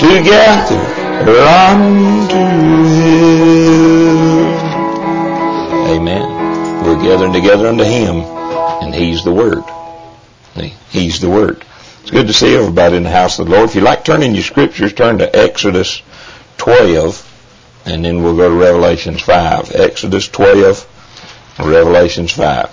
together unto Him. Amen. We're gathering together unto Him, and He's the Word. He's the Word. It's good to see everybody in the house of the Lord. If you like turning your scriptures, turn to Exodus 12, and then we'll go to Revelations 5. Exodus 12, Revelations 5.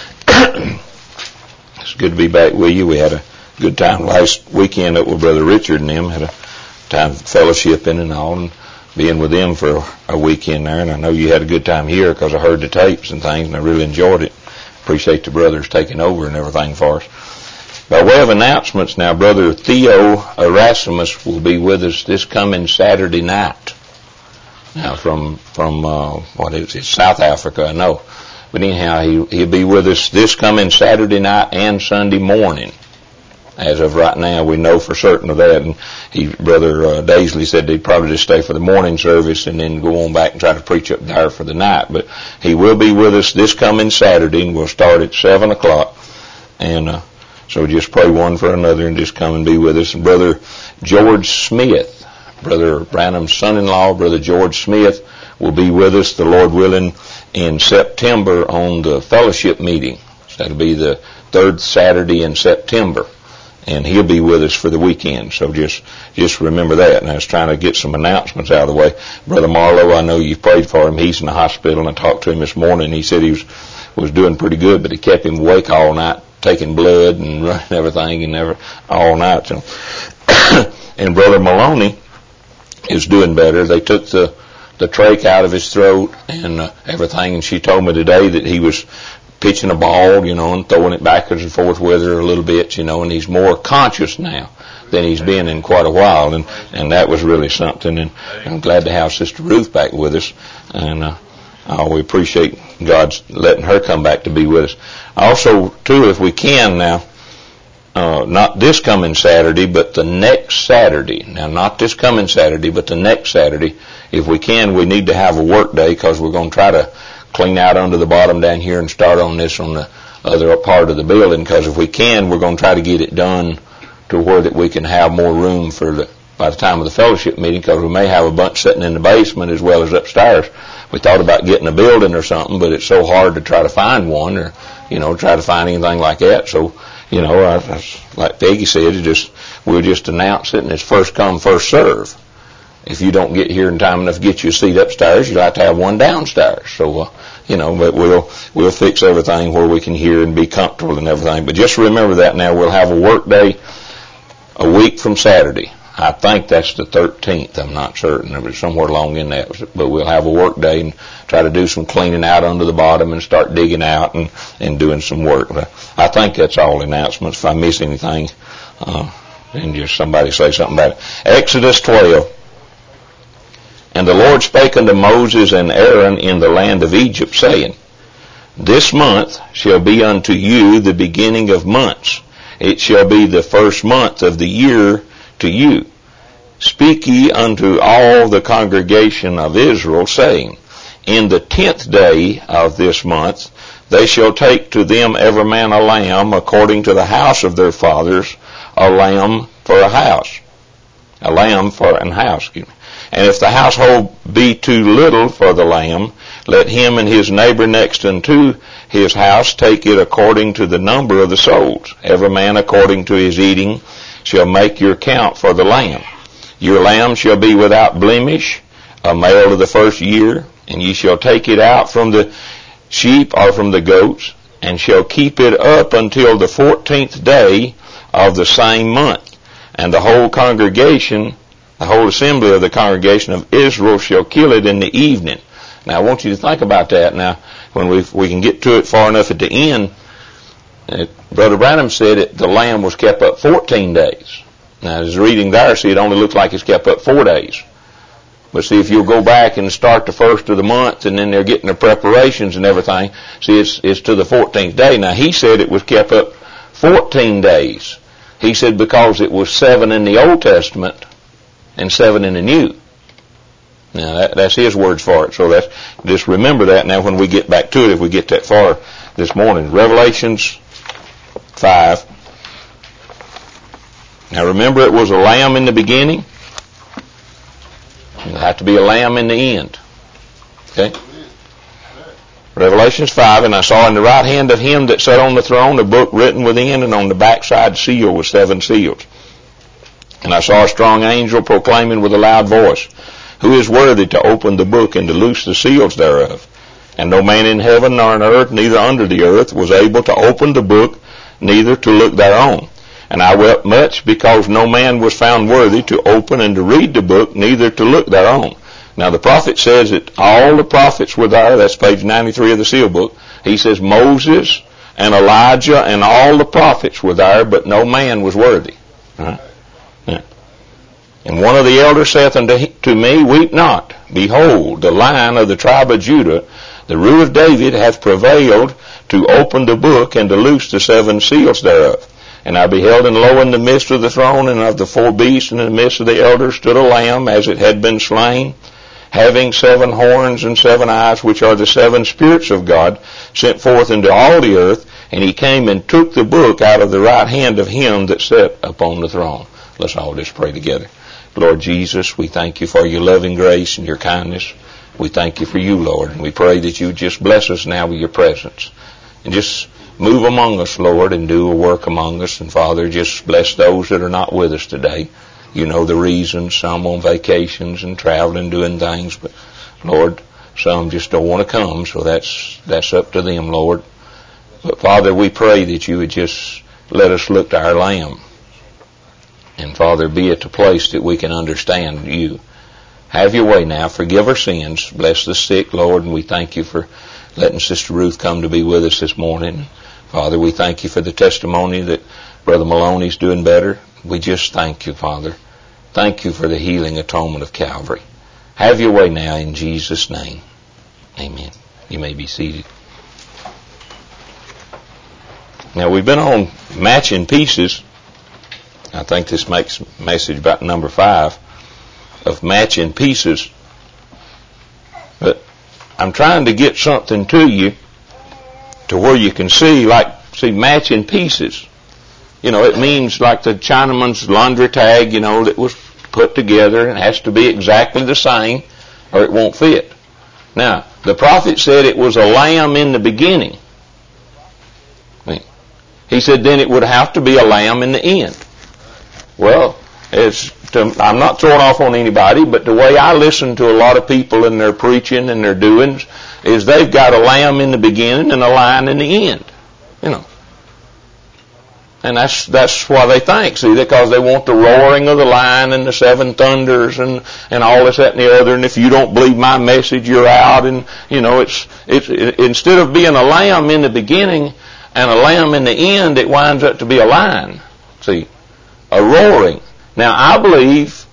It's good to be back with you. We had a good time last weekend up with Brother Richard and them. Had a time fellowshipping and all, and being with them for a weekend there. And I know you had a good time here because I heard the tapes and things, and I really enjoyed it. Appreciate the brothers taking over and everything for us. By way of announcements now, Brother Theo Erasmus will be with us this coming Saturday night. Now from what is it, South Africa, I know. But anyhow, he'll be with us this coming Saturday night and Sunday morning. As of right now, we know for certain of that. And Brother Daisley said he'd probably just stay for the morning service and then go on back and try to preach up there for the night. But he will be with us this coming Saturday, and we'll start at 7 o'clock. And so just pray one for another and just come and be with us. And Brother George Smith, Brother Branham's son-in-law, Brother George Smith, will be with us, the Lord willing, in September on the fellowship meeting. So that'll be the third Saturday in September. And he'll be with us for the weekend. So just remember that. And I was trying to get some announcements out of the way. Brother Marlowe, I know you've prayed for him. He's in the hospital, and I talked to him this morning. He said he was doing pretty good, but it kept him awake all night, taking blood and running everything and all night. So. And Brother Maloney is doing better. They took the trach out of his throat and everything, and she told me today that he was pitching a ball, and throwing it backwards and forth with her a little bit, and he's more conscious now than he's been in quite a while, and that was really something. And I'm glad to have Sister Ruth back with us, and we appreciate God's letting her come back to be with us. Also, too, if we can now, not this coming Saturday, but the next Saturday. Now, not this coming Saturday, but the next Saturday. If we can, we need to have a work day because we're going to try to clean out under the bottom down here and start on this on the other part of the building, because if we can, we're going to try to get it done to where that we can have more room by the time of the fellowship meeting, because we may have a bunch sitting in the basement as well as upstairs. We thought about getting a building or something, but it's so hard to try to find one or, try to find anything like that. So, like Peggy said, we'll just announce it, and it's first come, first serve. If you don't get here in time enough to get you a seat upstairs, you'll have to have one downstairs. So, but we'll fix everything where we can hear and be comfortable and everything. But just remember that now. We'll have a work day a week from Saturday. I think that's the 13th. I'm not certain. It was somewhere along in that. But we'll have a work day and try to do some cleaning out under the bottom and start digging out and doing some work. But I think that's all announcements. If I miss anything, then just somebody say something about it. Exodus 12. And the Lord spake unto Moses and Aaron in the land of Egypt, saying, This month shall be unto you the beginning of months. It shall be the first month of the year to you. Speak ye unto all the congregation of Israel, saying, In the 10th day of this month they shall take to them every man a lamb according to the house of their fathers, a lamb for a house. A lamb for an house, And if the household be too little for the lamb, let him and his neighbor next unto his house take it according to the number of the souls. Every man according to his eating shall make your count for the lamb. Your lamb shall be without blemish, a male of the first year, and ye shall take it out from the sheep or from the goats, and shall keep it up until the 14th day of the same month. And the whole congregation, the whole assembly of the congregation of Israel shall kill it in the evening. Now, I want you to think about that. Now, when we can get to it far enough at the end, Brother Branham said the lamb was kept up 14 days. Now, as reading there, see, it only looks like it's kept up 4 days. But see, if you'll go back and start the first of the month, and then they're getting their preparations and everything, see, it's to the 14th day. Now, he said it was kept up 14 days. He said because it was 7 in the Old Testament and 7 in the New. Now, that's his words for it. So just remember that now when we get back to it, if we get that far this morning. Revelations 5. Now, remember it was a lamb in the beginning. There'll have to be a lamb in the end. Okay? Revelations 5, and I saw in the right hand of him that sat on the throne a book written within, and on the backside sealed with 7 seals. And I saw a strong angel proclaiming with a loud voice, Who is worthy to open the book and to loose the seals thereof? And no man in heaven nor on earth, neither under the earth, was able to open the book, neither to look thereon. And I wept much, because no man was found worthy to open and to read the book, neither to look thereon. Now the prophet says that all the prophets were there. That's page 93 of the seal book. He says Moses and Elijah and all the prophets were there, but no man was worthy. Right? Yeah. And one of the elders saith unto me, Weep not. Behold, the Lion of the tribe of Judah, the root of David, hath prevailed to open the book and to loose the 7 seals thereof. And I beheld, and lo, in the midst of the throne and of the 4 beasts, and in the midst of the elders, stood a lamb as it had been slain, having 7 horns and 7 eyes, which are the 7 spirits of God, sent forth into all the earth. And he came and took the book out of the right hand of him that sat upon the throne. Let's all just pray together. Lord Jesus, we thank you for your loving grace and your kindness. We thank you for you, Lord, and we pray that you just bless us now with your presence. And just move among us, Lord, and do a work among us. And Father, just bless those that are not with us today. You know the reasons, some on vacations and traveling, doing things, but Lord, some just don't want to come, so that's up to them, Lord. But Father, we pray that you would just let us look to our Lamb. And Father, be at the place that we can understand you. Have your way now. Forgive our sins. Bless the sick, Lord, and we thank you for letting Sister Ruth come to be with us this morning. Father, we thank you for the testimony that Brother Maloney's doing better. We just thank you, Father. Thank you for the healing atonement of Calvary. Have your way now in Jesus' name. Amen. You may be seated. Now, we've been on matching pieces. I think this makes message about number 5 of matching pieces. But I'm trying to get something to you to where you can see matching pieces. You know, it means like the Chinaman's laundry tag, that was put together and has to be exactly the same or it won't fit. Now, the prophet said it was a lamb in the beginning. He said then it would have to be a lamb in the end. Well, I'm not throwing off on anybody, but the way I listen to a lot of people in their preaching and their doings is they've got a lamb in the beginning and a lion in the end. And that's why they think, see, because they want the roaring of the lion and the 7 thunders and all this, that, and the other, and if you don't believe my message, you're out, and, it's instead of being a lamb in the beginning and a lamb in the end, it winds up to be a lion. See, a roaring. Now, I believe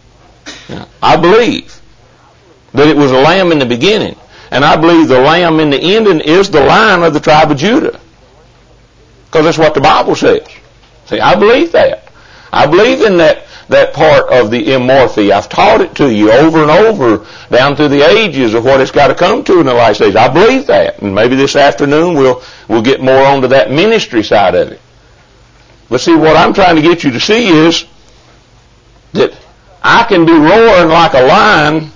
that it was a lamb in the beginning, and I believe the lamb in the ending is the Lion of the tribe of Judah, because that's what the Bible says. See, I believe that. I believe in that part of the immorphy. I've taught it to you over and over down through the ages of what it's got to come to in the last days. I believe that. And maybe this afternoon we'll get more onto that ministry side of it. But see, what I'm trying to get you to see is that I can be roaring like a lion,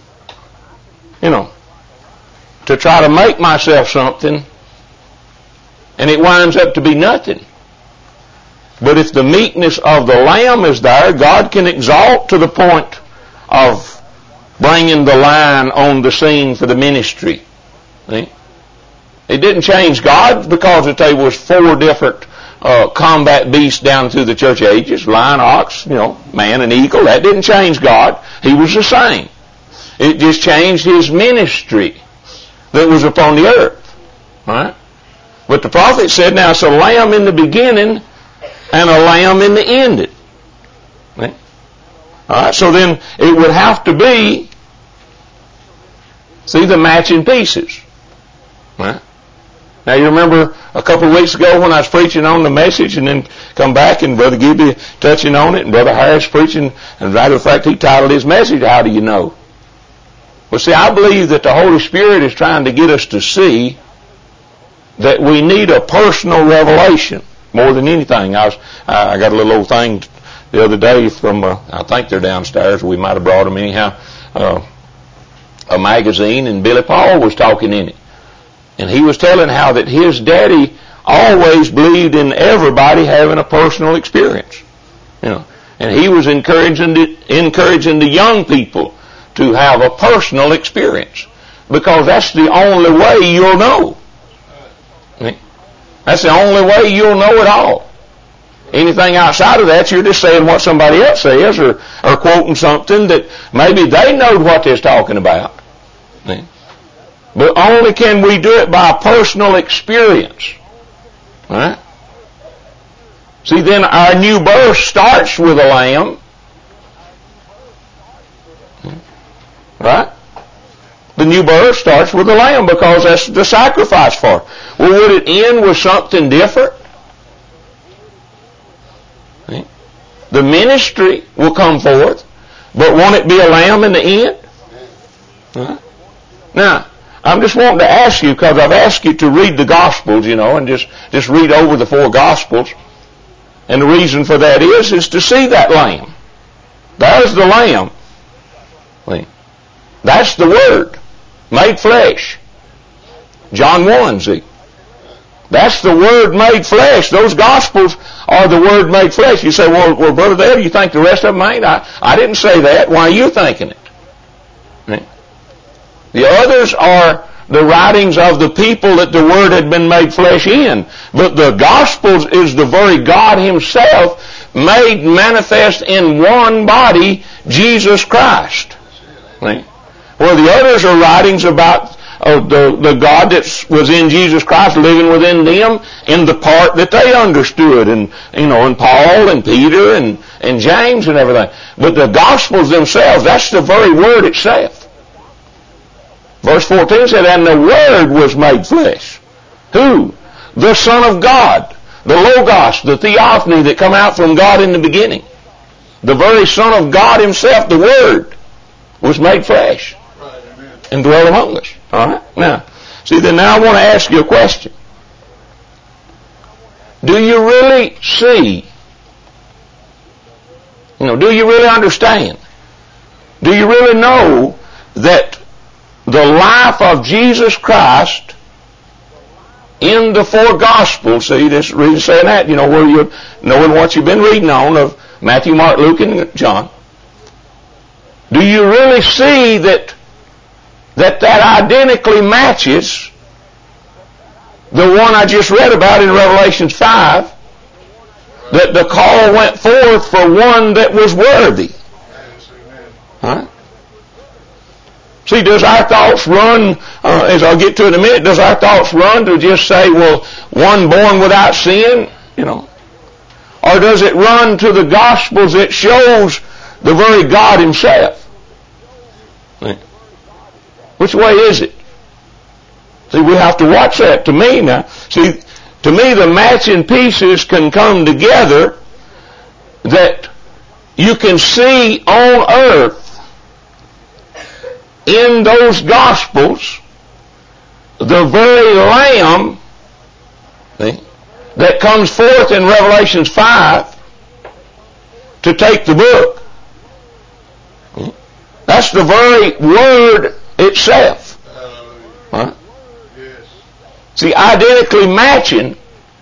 to try to make myself something, and it winds up to be nothing. But if the meekness of the Lamb is there, God can exalt to the point of bringing the lion on the scene for the ministry. See? It didn't change God because there was 4 different combat beasts down through the church ages, lion, ox, man and eagle. That didn't change God. He was the same. It just changed his ministry that was upon the earth. Right? But the prophet said, now it's a lamb in the beginning and a lamb in the ending. Right? All right, so then it would have to be, the matching pieces. Right? Now you remember a couple of weeks ago when I was preaching on the message and then come back and Brother Gibby touching on it and Brother Harris preaching, and matter of fact he titled his message, How Do You Know? Well, see, I believe that the Holy Spirit is trying to get us to see that we need a personal revelation more than anything. I got a little old thing the other day from, I think they're downstairs. We might have brought them anyhow. a magazine, and Billy Paul was talking in it. And he was telling how that his daddy always believed in everybody having a personal experience. And he was encouraging the young people to have a personal experience, because that's the only way you'll know. That's the only way you'll know it all. Anything outside of that, you're just saying what somebody else says, or quoting something that maybe they know what they're talking about. But only can we do it by personal experience. Right? See, then our new birth starts with a lamb. Right? The new birth starts with a lamb, because that's the sacrifice for it. Well, would it end with something different? The ministry will come forth, but won't it be a lamb in the end? Right? Now, I'm just wanting to ask you, because I've asked you to read the Gospels, and just read over the 4 Gospels. And the reason for that is to see that lamb. There's the lamb. That's the Word made flesh. John 1, see. That's the Word made flesh. Those Gospels are the Word made flesh. You say, well, Brother Dale, you think the rest of them ain't? I didn't say that. Why are you thinking it? The others are the writings of the people that the Word had been made flesh in. But the Gospels is the very God Himself made manifest in one body, Jesus Christ. Where the others are writings about the God that was in Jesus Christ living within them in the part that they understood, and and Paul and Peter and James and everything. But the Gospels themselves, that's the very Word itself. Verse 14 said, and the Word was made flesh. Who? The Son of God, the Logos, the Theophany that come out from God in the beginning. The very Son of God Himself, the Word, was made flesh and dwelt among us. All right? Now, see, then now I want to ask you a question. Do you really see? Do you really understand? Do you really know that the life of Jesus Christ in the 4 Gospels, see, this reason saying that, where you're knowing what you've been reading on of Matthew, Mark, Luke, and John. Do you really see that identically matches the one I just read about in Revelation 5, that the call went forth for one that was worthy? Huh? See, does our thoughts run, as I'll get to in a minute, does our thoughts run to just say, well, one born without sin, Or does it run to the Gospels that shows the very God Himself? Which way is it? See, we have to watch that. To me the matching pieces can come together that you can see on earth in those Gospels the very Lamb that comes forth in Revelation 5 to take the book. That's the very Word itself. Huh? Yes. See, identically matching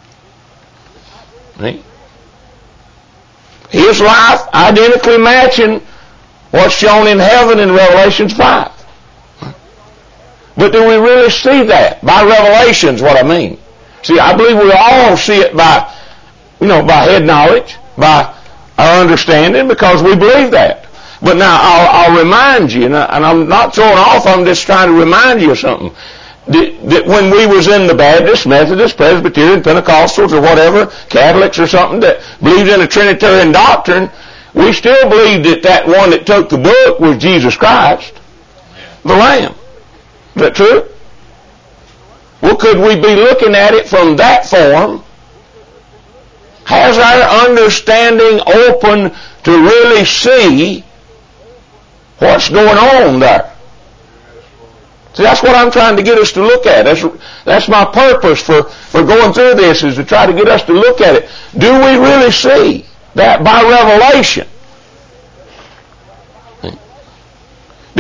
His life, identically matching what's shown in heaven in Revelation 5. But do we really see that? By revelation's what I mean. See, I believe we all see it by head knowledge, by our understanding, because we believe that. But now, I'll remind you, and I'm not throwing off, I'm just trying to remind you of something. That when we was in the Baptist, Methodist, Presbyterian, Pentecostals, or whatever, Catholics or something, that believed in a Trinitarian doctrine, we still believed that one that took the book was Jesus Christ, the Lamb. Is that true? Well, could we be looking at it from that form? Has our understanding open to really see what's going on there? See, that's what I'm trying to get us to look at. That's my purpose for going through this, is to try to get us to look at it. Do we really see that by revelation? Do we really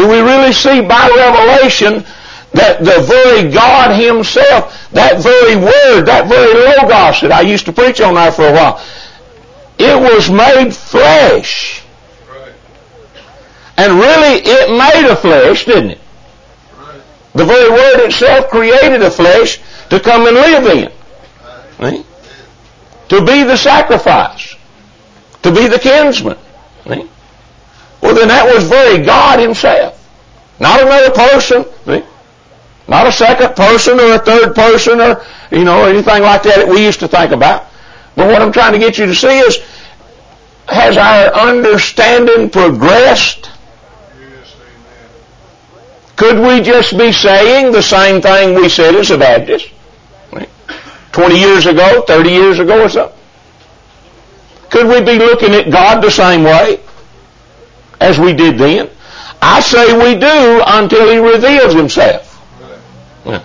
really see by revelation that the very God Himself, that very Word, that very Logos that I used to preach on there for a while, it was made flesh. Right. And really it made a flesh, didn't it? Right. The very Word itself created a flesh to come and live in. Right. To be the sacrifice. To be the kinsman. Right. Well, then that was very God Himself. Not another person. Right. Not a second person or a third person or, anything like that we used to think about. But what I'm trying to get you to see is, has our understanding progressed? Yes, amen. Could we just be saying the same thing we said as a Baptist? 20 years ago, 30 years ago or something? Could we be looking at God the same way as we did then? I say we do until He reveals Himself. Yeah.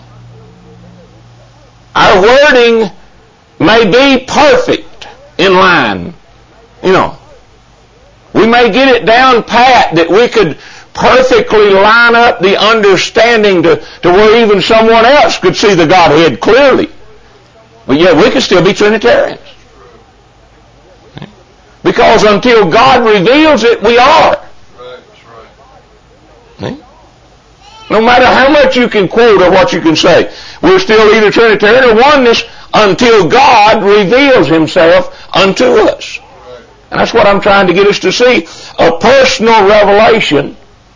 Our wording may be perfect in line. We may get it down pat that we could perfectly line up the understanding to where even someone else could see the Godhead clearly. But yet we could still be Trinitarians. Because until God reveals it, we are. No matter how much you can quote or what you can say, we're still either Trinitarian or oneness until God reveals Himself unto us. And that's what I'm trying to get us to see. A personal revelation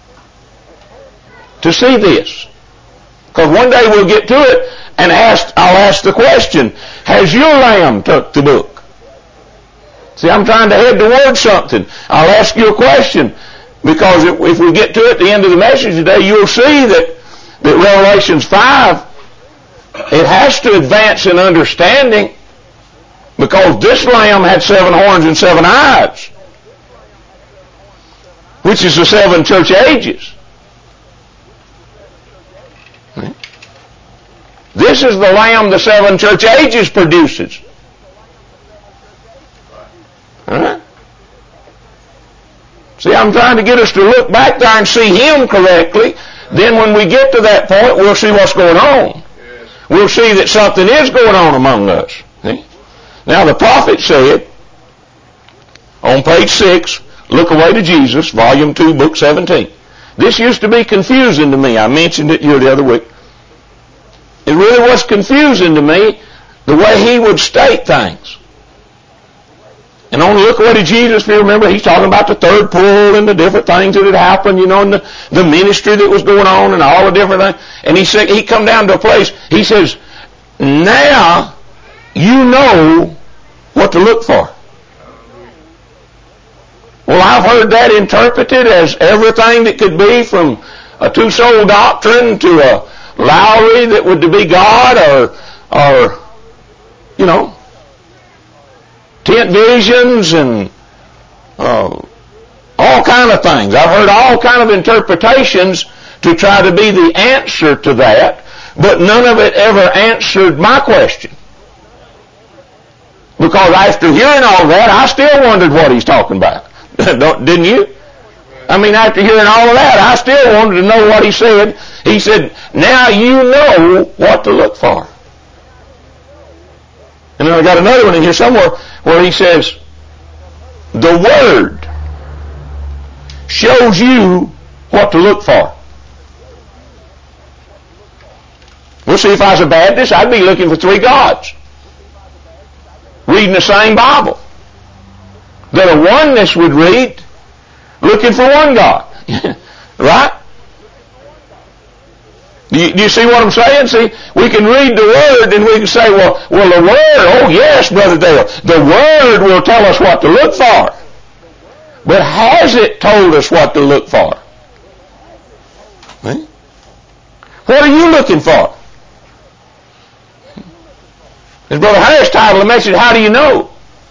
to see this. Because one day we'll get to it and I'll ask the question, has your lamb took the book? See, I'm trying to head towards something. I'll ask you a question. Because if we get to it at the end of the message today, you'll see that Revelations 5, it has to advance in understanding, because this lamb had 7 horns and 7 eyes, which is the 7 church ages. This is the lamb the 7 church ages produces. All right? See, I'm trying to get us to look back there and see Him correctly. Then when we get to that point, we'll see what's going on. Yes. We'll see that something is going on among us. See? Now the prophet said, on page 6, Look Away to Jesus, volume 2, book 17. This used to be confusing to me. I mentioned it here the other week. It really was confusing to me the way he would state things. And on Look Away to Jesus, if you remember, he's talking about the third pull and the different things that had happened, and the ministry that was going on and all the different things. And he said, he come down to a place, he says, now you know what to look for. Well, I've heard that interpreted as everything that could be, from a two-soul doctrine to a Lowry that would be God, or tent visions and all kind of things. I've heard all kind of interpretations to try to be the answer to that, but none of it ever answered my question. Because after hearing all that, I still wondered what he's talking about. Didn't you? I mean, after hearing all of that, I still wanted to know what he said. He said, now you know what to look for. And then I got another one in here somewhere where he says, the Word shows you what to look for. Well, see, if I was a Baptist, I'd be looking for 3 gods. Reading the same Bible. That a oneness would read, looking for one God. Right? Do you see what I'm saying? See, we can read the Word and we can say, well, the Word, oh yes, Brother Dale, the Word will tell us what to look for. But has it told us what to look for? Eh? What are you looking for? As Brother Harris titled the message, How Do You Know?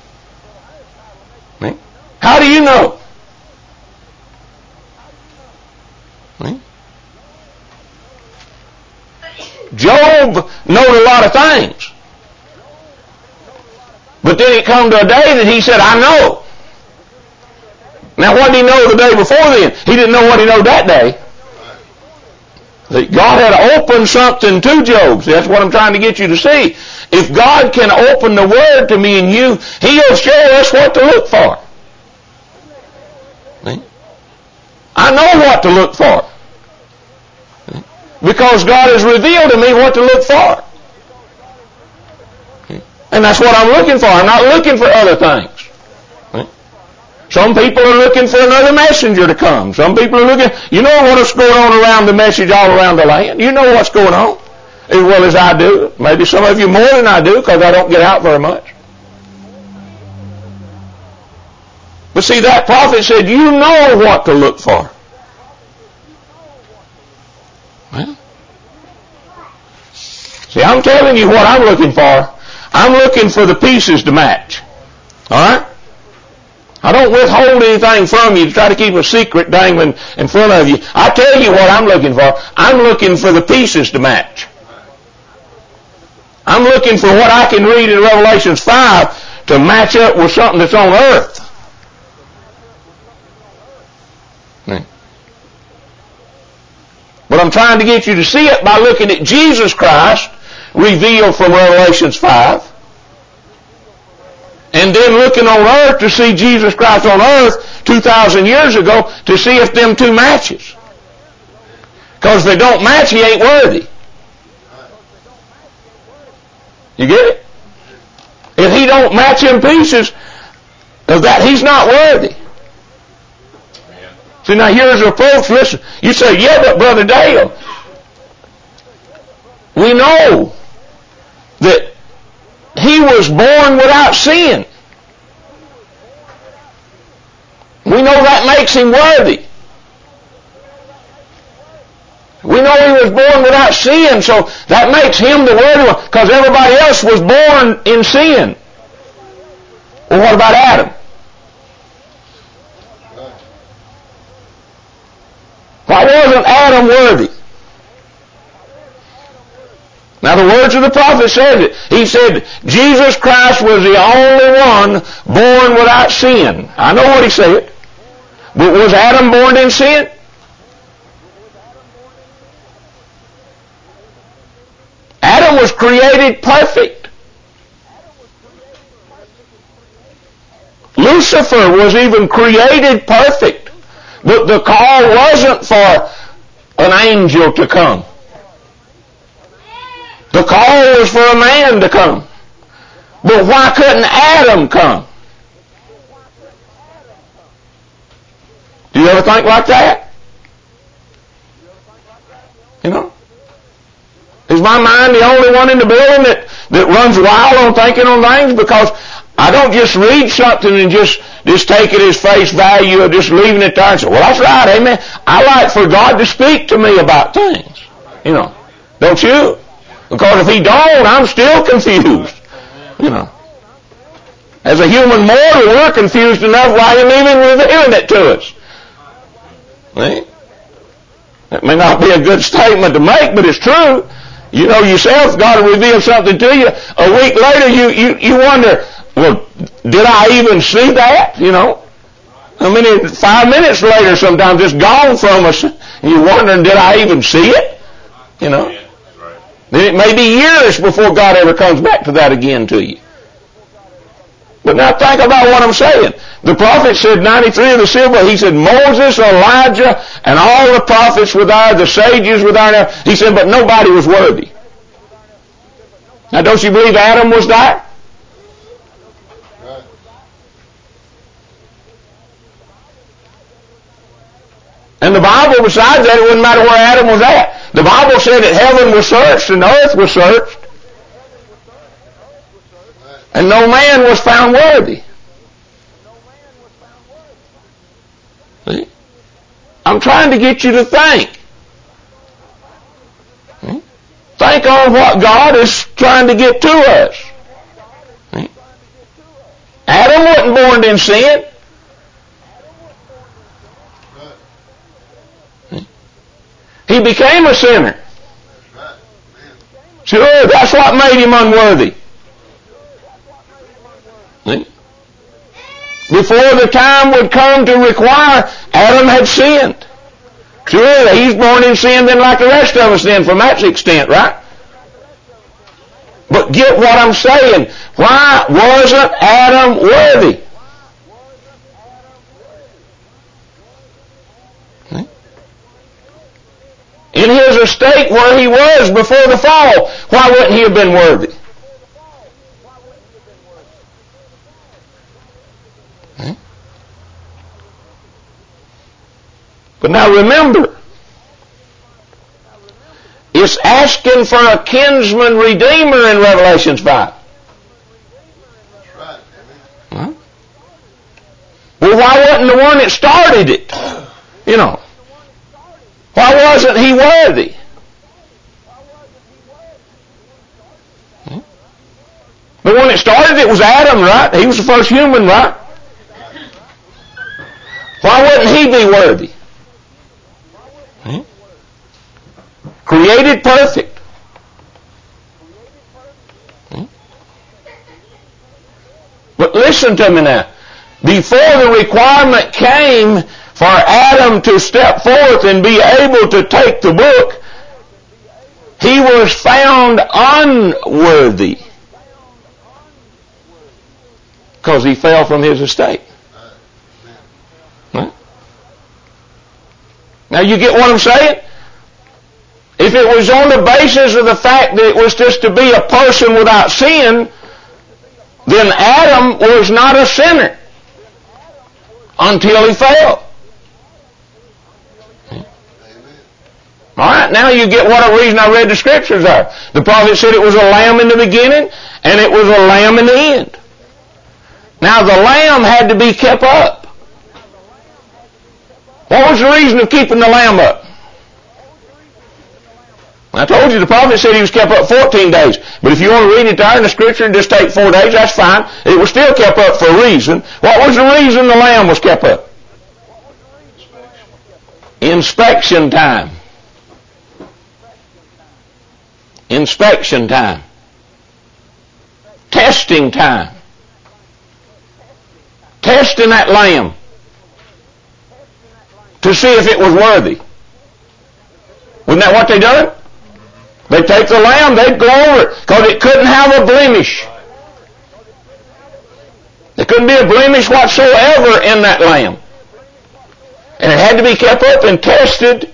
Eh? How do you know? Eh? Job knowed a lot of things. But then it come to a day that he said, I know. Now what did he know the day before then? He didn't know what he knew that day. God had opened something to Job. See, that's what I'm trying to get you to see. If God can open the Word to me and you, He'll show us what to look for. See? I know what to look for. See? Because God has revealed to me what to look for. See? And that's what I'm looking for. I'm not looking for other things. Some people are looking for another messenger to come. Some people are looking, you know what's going on around the message all around the land. You know what's going on as well as I do. Maybe some of you more than I do because I don't get out very much. But see, that prophet said, you know what to look for. Well, see, I'm telling you what I'm looking for. I'm looking for the pieces to match. All right? I don't withhold anything from you to try to keep a secret dangling in front of you. I tell you what I'm looking for. I'm looking for the pieces to match. I'm looking for what I can read in Revelation 5 to match up with something that's on earth. But I'm trying to get you to see it by looking at Jesus Christ revealed from Revelation 5. And then looking on earth to see Jesus Christ on earth 2,000 years ago to see if them two matches. Because if they don't match, He ain't worthy. You get it? If He don't match in pieces of that, He's not worthy. See, now here's a folks, listen. You say, yeah, but Brother Dale, we know that He was born without sin. We know that makes Him worthy. We know He was born without sin, so that makes Him the worthy one, because everybody else was born in sin. Well, what about Adam? Why wasn't Adam worthy? Now the words of the prophet said it. He said, Jesus Christ was the only one born without sin. I know what he said. But was Adam born in sin? Adam was created perfect. Lucifer was even created perfect. But the call wasn't for an angel to come. The call was for a man to come. But why couldn't Adam come? Do you ever think like that? You know? Is my mind the only one in the building that runs wild on thinking on things? Because I don't just read something and just take it as face value or just leaving it there and say, well, that's right, amen. I like for God to speak to me about things. You know. Don't you? Because if He don't, I'm still confused. You know. As a human mortal, we're confused enough why He's even revealing it to us. See? That may not be a good statement to make, but it's true. You know yourself, God will reveal something to you. A week later, you wonder, well, did I even see that? You know? I mean, 5 minutes later sometimes it's gone from us. And you're wondering, did I even see it? You know? Then it may be years before God ever comes back to that again to you. But now think about what I'm saying. The prophet said 93 of the silver. He said Moses, Elijah, and all the prophets were there, the sages were there. He said, but nobody was worthy. Now don't you believe Adam was there? And the Bible, besides that, it wouldn't matter where Adam was at. The Bible said that heaven was searched and the earth was searched. And no man was found worthy. See? I'm trying to get you to think. See? Think on what God is trying to get to us. See? Adam wasn't born in sin. See? He became a sinner. Sure, that's what made him unworthy. See? Before the time would come to require, Adam had sinned. Sure, he's born in sin then like the rest of us then from that extent, right? But get what I'm saying. Why wasn't Adam worthy? In his estate where he was before the fall, why wouldn't he have been worthy? But now remember, it's asking for a kinsman redeemer in Revelation 5. Huh? Well, why wasn't the one that started it? You know. Why wasn't he worthy? The one that started it was Adam, right? He was the first human, right? Why wouldn't he be worthy? Created perfect. But listen to me now. Before the requirement came for Adam to step forth and be able to take the book, he was found unworthy because he fell from his estate. Right? Now you get what I'm saying? If it was on the basis of the fact that it was just to be a person without sin, then Adam was not a sinner until he fell. Alright, now you get what a reason I read the scriptures are. The prophet said it was a lamb in the beginning, and it was a lamb in the end. Now the lamb had to be kept up. What was the reason of keeping the lamb up? I told you the prophet said he was kept up 14 days. But if you want to read it there in the scripture and just take 4 days, that's fine. It was still kept up for a reason. What was the reason the lamb was kept up? Inspection time. Inspection time. Testing time. Testing that lamb to see if it was worthy. Wasn't that what they done? They'd take the lamb, they'd go over it, because it couldn't have a blemish. There couldn't be a blemish whatsoever in that lamb. And it had to be kept up and tested.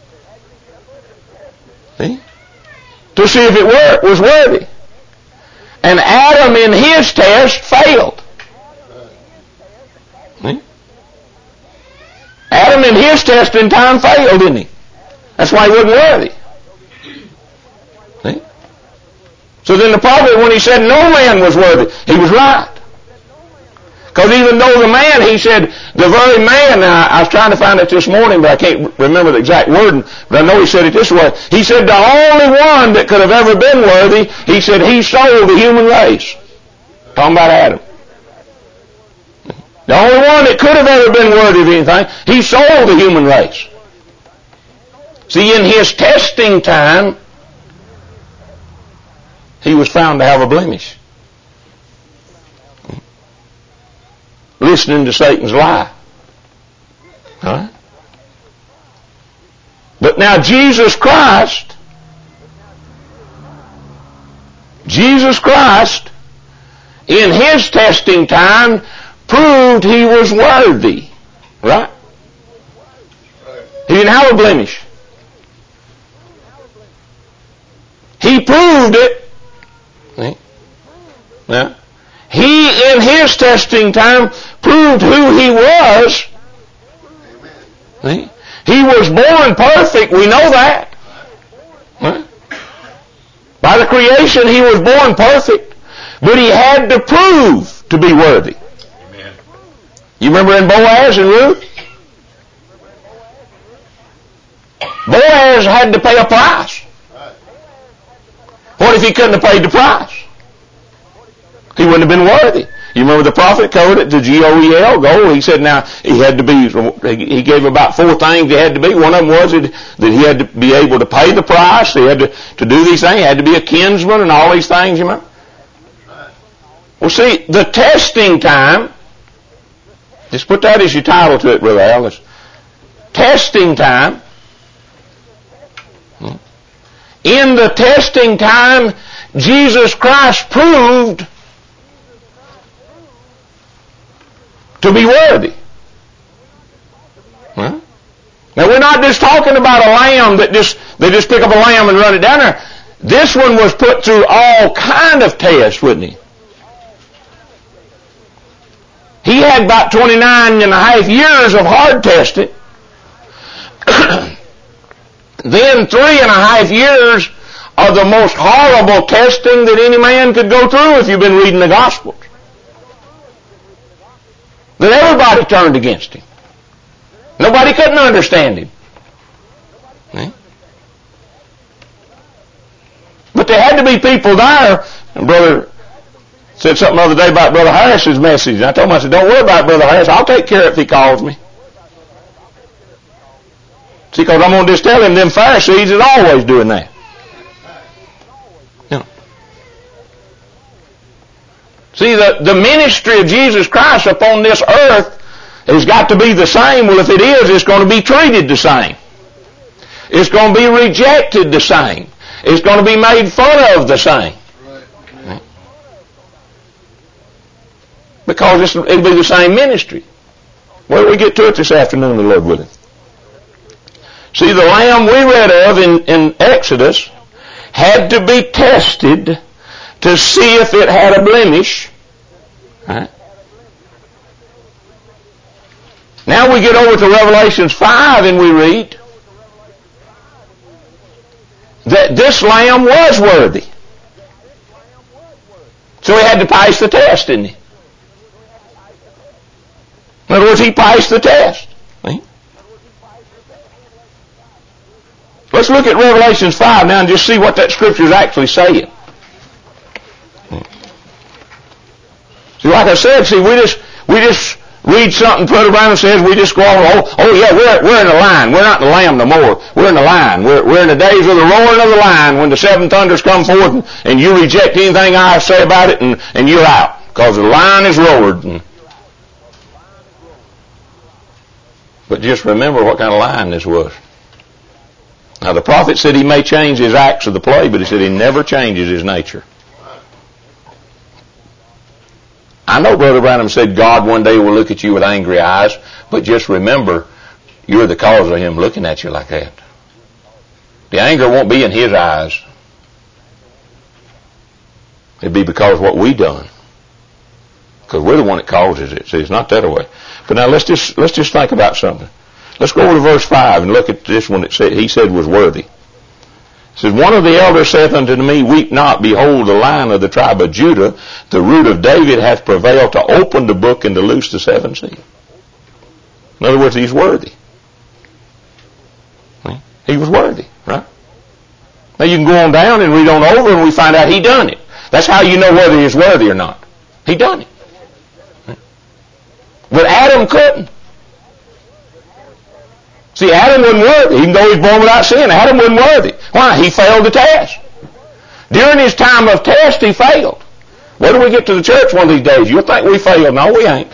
See? To see if it was worthy. And Adam in his test failed. See? Adam in his testing time failed, didn't he? That's why he wasn't worthy. See? So then the prophet, when he said no man was worthy, he was right. Because even though the man, he said, the very man, I was trying to find it this morning, but I can't remember the exact wording, but I know he said it this way. He said the only one that could have ever been worthy, he said he sold the human race. Talking about Adam. The only one that could have ever been worthy of anything, he sold the human race. See, in his testing time, he was found to have a blemish. Listening to Satan's lie. Alright? But now Jesus Christ, in his testing time, proved he was worthy. Right? He didn't have a blemish. He proved it. See? Yeah. He, in his testing time, proved who he was. See? He was born perfect, we know that. Right? By the creation, he was born perfect. But he had to prove to be worthy. Amen. You remember in Boaz and Ruth? Boaz had to pay a price. What if he couldn't have paid the price? He wouldn't have been worthy. You remember the prophet called it the G-O-E-L, gold. He said now he had to be, he gave about 4 things he had to be. One of them was that he had to be able to pay the price. He had to do these things. He had to be a kinsman and all these things, you remember? Well, see, the testing time, just put that as your title to it, Brother Alice. Testing time in the testing time, Jesus Christ proved to be worthy. Huh? Now we're not just talking about a lamb that they just pick up a lamb and run it down there. This one was put through all kind of tests, wasn't he? He had about 29 and a half years of hard testing. Then 3.5 years of the most horrible testing that any man could go through if you've been reading the Gospels. That everybody turned against him. Nobody couldn't understand him. But there had to be people there. And Brother said something the other day about Brother Harris's message. And I told him, I said, don't worry about Brother Harris. I'll take care of it if he calls me. See, because I'm going to just tell him them Pharisees is always doing that. You know. See, the ministry of Jesus Christ upon this earth has got to be the same. Well, if it is, it's going to be treated the same. It's going to be rejected the same. It's going to be made fun of the same. Right. Because it'll be the same ministry. Where do we get to it this afternoon, the Lord willing? See, the lamb we read of in Exodus had to be tested to see if it had a blemish. Right? Now we get over to Revelations 5 and we read that this lamb was worthy. So he had to pass the test, didn't he? In other words, he passed the test. Right? Let's look at Revelations 5 now and just see what that scripture is actually saying. See, like I said, we just read something Brother Branham says, we just go on, oh yeah, we're in the line. We're not in the lamb no more. We're in the line. We're in the days of the roaring of the lion when the seven thunders come forth and you reject anything I say about it and you're out. Because the lion is roared. But just remember what kind of lion this was. Now the prophet said he may change his acts of the play, but he said he never changes his nature. I know Brother Branham said God one day will look at you with angry eyes, but just remember, you're the cause of him looking at you like that. The anger won't be in his eyes. It'd be because of what we done. Because we're the one that causes it. See, it's not that way. But now let's just think about something. Let's go over to verse 5 and look at this one that he said was worthy. It says, one of the elders saith unto me, weep not, behold, the Lion of the tribe of Judah, the root of David, hath prevailed to open the book and to loose the seven seals. In other words, he's worthy. He was worthy, right? Now you can go on down and read on over and we find out he done it. That's how you know whether he's worthy or not. He done it. But Adam couldn't. See, Adam wasn't worthy. Even though he was born without sin, Adam wasn't worthy. Why? He failed the test. During his time of test, he failed. Where do we get to the church one of these days? You'll think we failed. No, we ain't.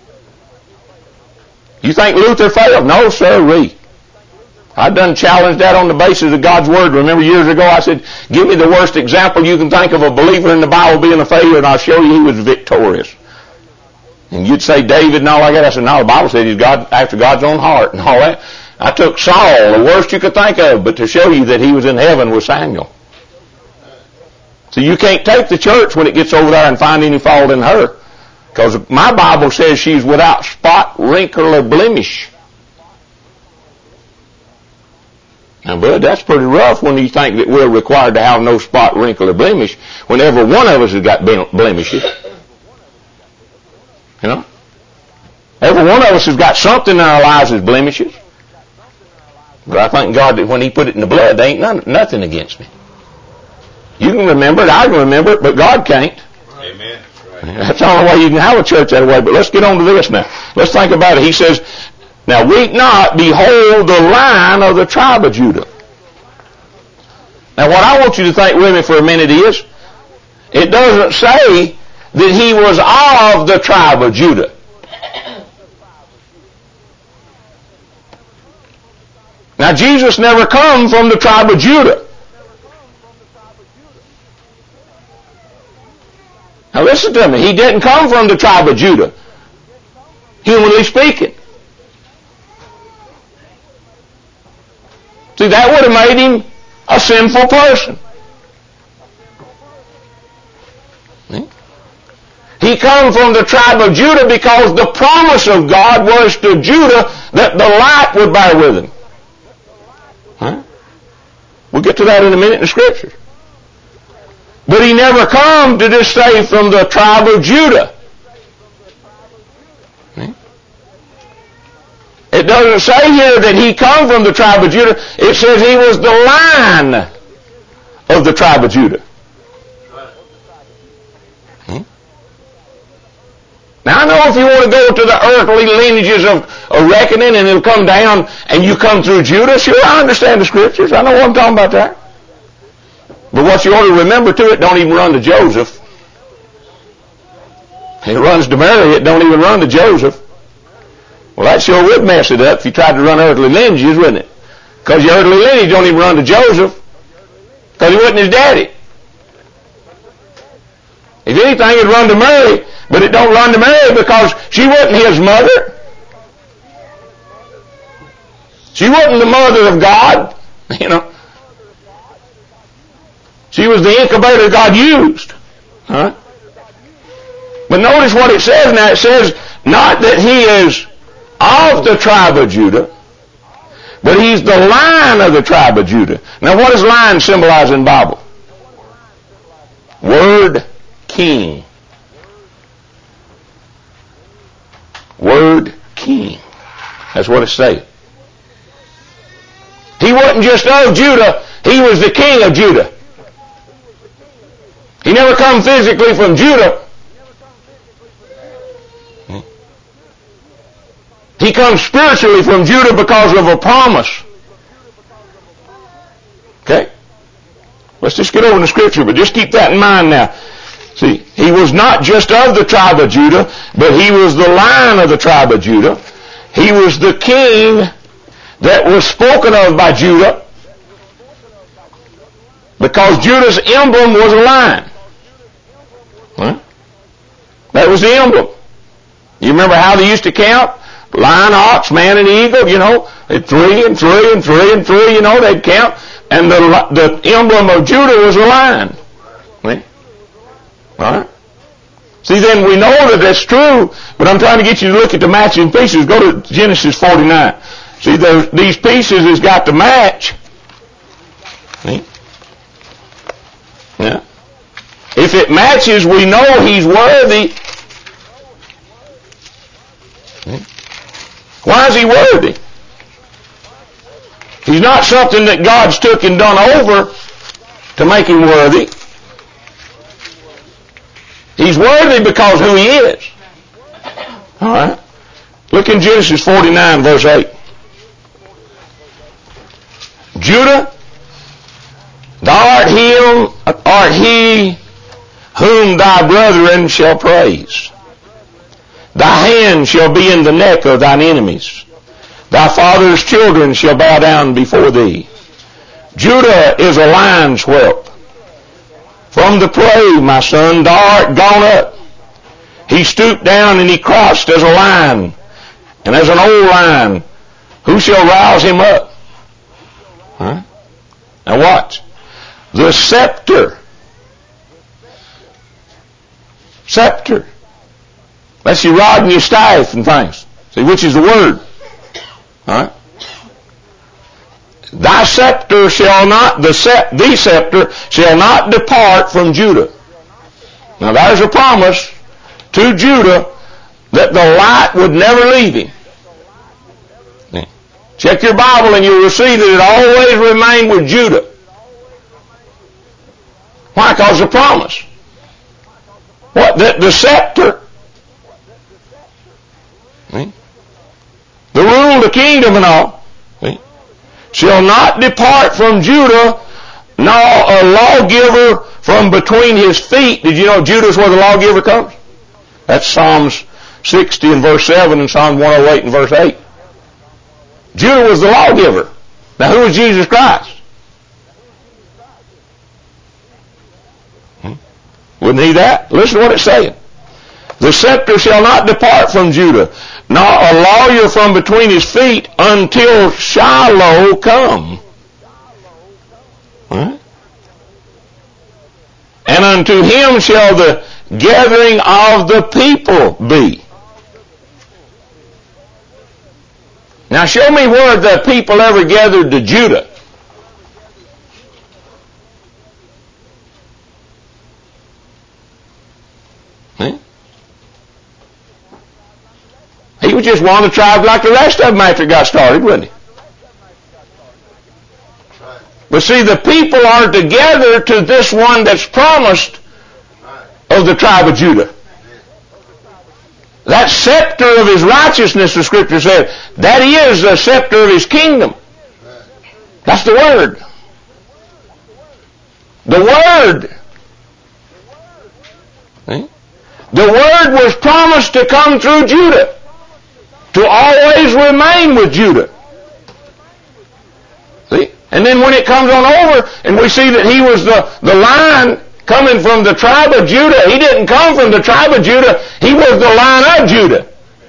You think Luther failed? No, sirree. I done challenged that on the basis of God's Word. Remember years ago I said, give me the worst example you can think of a believer in the Bible being a failure and I'll show you he was victorious. And you'd say David and all like that. I said, no, the Bible said he's God after God's own heart and all that. I took Saul, the worst you could think of, but to show you that he was in heaven with Samuel. So you can't take the church when it gets over there and find any fault in her. Because my Bible says she's without spot, wrinkle, or blemish. Now, bud, that's pretty rough when you think that we're required to have no spot, wrinkle, or blemish when every one of us has got blemishes. You know? Every one of us has got something in our lives as blemishes. But I thank God that when he put it in the blood, there ain't nothing against me. You can remember it, I can remember it, but God can't. Amen. Right. That's the only way you can have a church that way. But let's get on to this now. Let's think about it. He says, now weep not, behold the Lion of the tribe of Judah. Now what I want you to think with me for a minute is, it doesn't say that he was of the tribe of Judah. Now Jesus never come from the tribe of Judah. listen to me, he didn't come from the tribe of Judah, humanly speaking. See, that would have made him a sinful person. He come from the tribe of Judah because the promise of God was to Judah that the light would bear with him. Huh? We'll get to that in a minute in the Scripture. But he never come to just say from the tribe of Judah. It doesn't say here that he come from the tribe of Judah. It says he was the line of the tribe of Judah. Now I know if you want to go to the earthly lineages of reckoning and it'll come down and you come through Judah, sure, I understand the Scriptures. I know what I'm talking about there. But what you ought to remember too, it don't even run to Joseph. It runs to Mary, it don't even run to Joseph. Well, that sure would mess it up if you tried to run earthly lineages, wouldn't it? Because your earthly lineage don't even run to Joseph, because he wasn't his daddy. If anything, it'd run to Mary, but it don't run to Mary because she wasn't his mother. She wasn't the mother of God, you know. She was the incubator God used. Huh? But notice what it says now. It says not that he is of the tribe of Judah, but he's the line of the tribe of Judah. Now what does line symbolize in the Bible? Word king. Word king. That's what it's saying. He wasn't just of Judah, he was the king of Judah. He never come physically from Judah. He comes spiritually from Judah because of a promise. Okay? Let's just get over in the Scripture, but just keep that in mind now. See, he was not just of the tribe of Judah, but he was the line of the tribe of Judah. He was the king that was spoken of by Judah because Judah's emblem was a lion. Huh? That was the emblem. You remember how they used to count? Lion, ox, man, and eagle, you know. They'd 3 and 3 and 3 and 3, you know, they'd count. And the emblem of Judah was a lion. See? All right? See, then we know that that's true, but I'm trying to get you to look at the matching pieces. Go to Genesis 49. See, these pieces has got to match. See? Yeah. If it matches, we know he's worthy. See? Why is he worthy? He's not something that God's took and done over to make him worthy. He's worthy because who he is. All right. Look in Genesis 49, verse 8. Judah, thou art he whom thy brethren shall praise. Thy hand shall be in the neck of thine enemies. Thy father's children shall bow down before thee. Judah is a lion's whelp. From the prey, my son, thou art gone up. He stooped down and he crouched as a lion, and as an old lion. Who shall rouse him up? Huh? Now watch. The scepter. Scepter. That's your rod and your staff and things. See, which is the word. Alright? Thy scepter shall not, the scepter shall not depart from Judah. Now there's a promise to Judah that the light would never leave him. Check your Bible and you will see that it always remained with Judah. Why? Because the promise. What? The scepter. The rule, the kingdom and all, shall not depart from Judah, nor a lawgiver from between his feet. Did you know Judah's where the lawgiver comes? That's Psalms 60 and verse 7 and Psalm 108 and verse 8. Judah was the lawgiver. Now who was Jesus Christ? We Wouldn't he that? Listen to what it's saying. The scepter shall not depart from Judah, nor a lawyer from between his feet until Shiloh come. Right? And unto him shall the gathering of the people be. Now show me where the people ever gathered to Judah. He was just one of the tribes like the rest of them after it got started, wasn't he? But see, the people are together to this one that's promised of the tribe of Judah. That scepter of his righteousness, the Scripture said, that is the scepter of his kingdom. That's the Word. The Word. See? The Word was promised to come through Judah, to always remain with Judah. See? And then when it comes on over, and we see that he was the line coming from the tribe of Judah. He didn't come from the tribe of Judah. He was the line of Judah.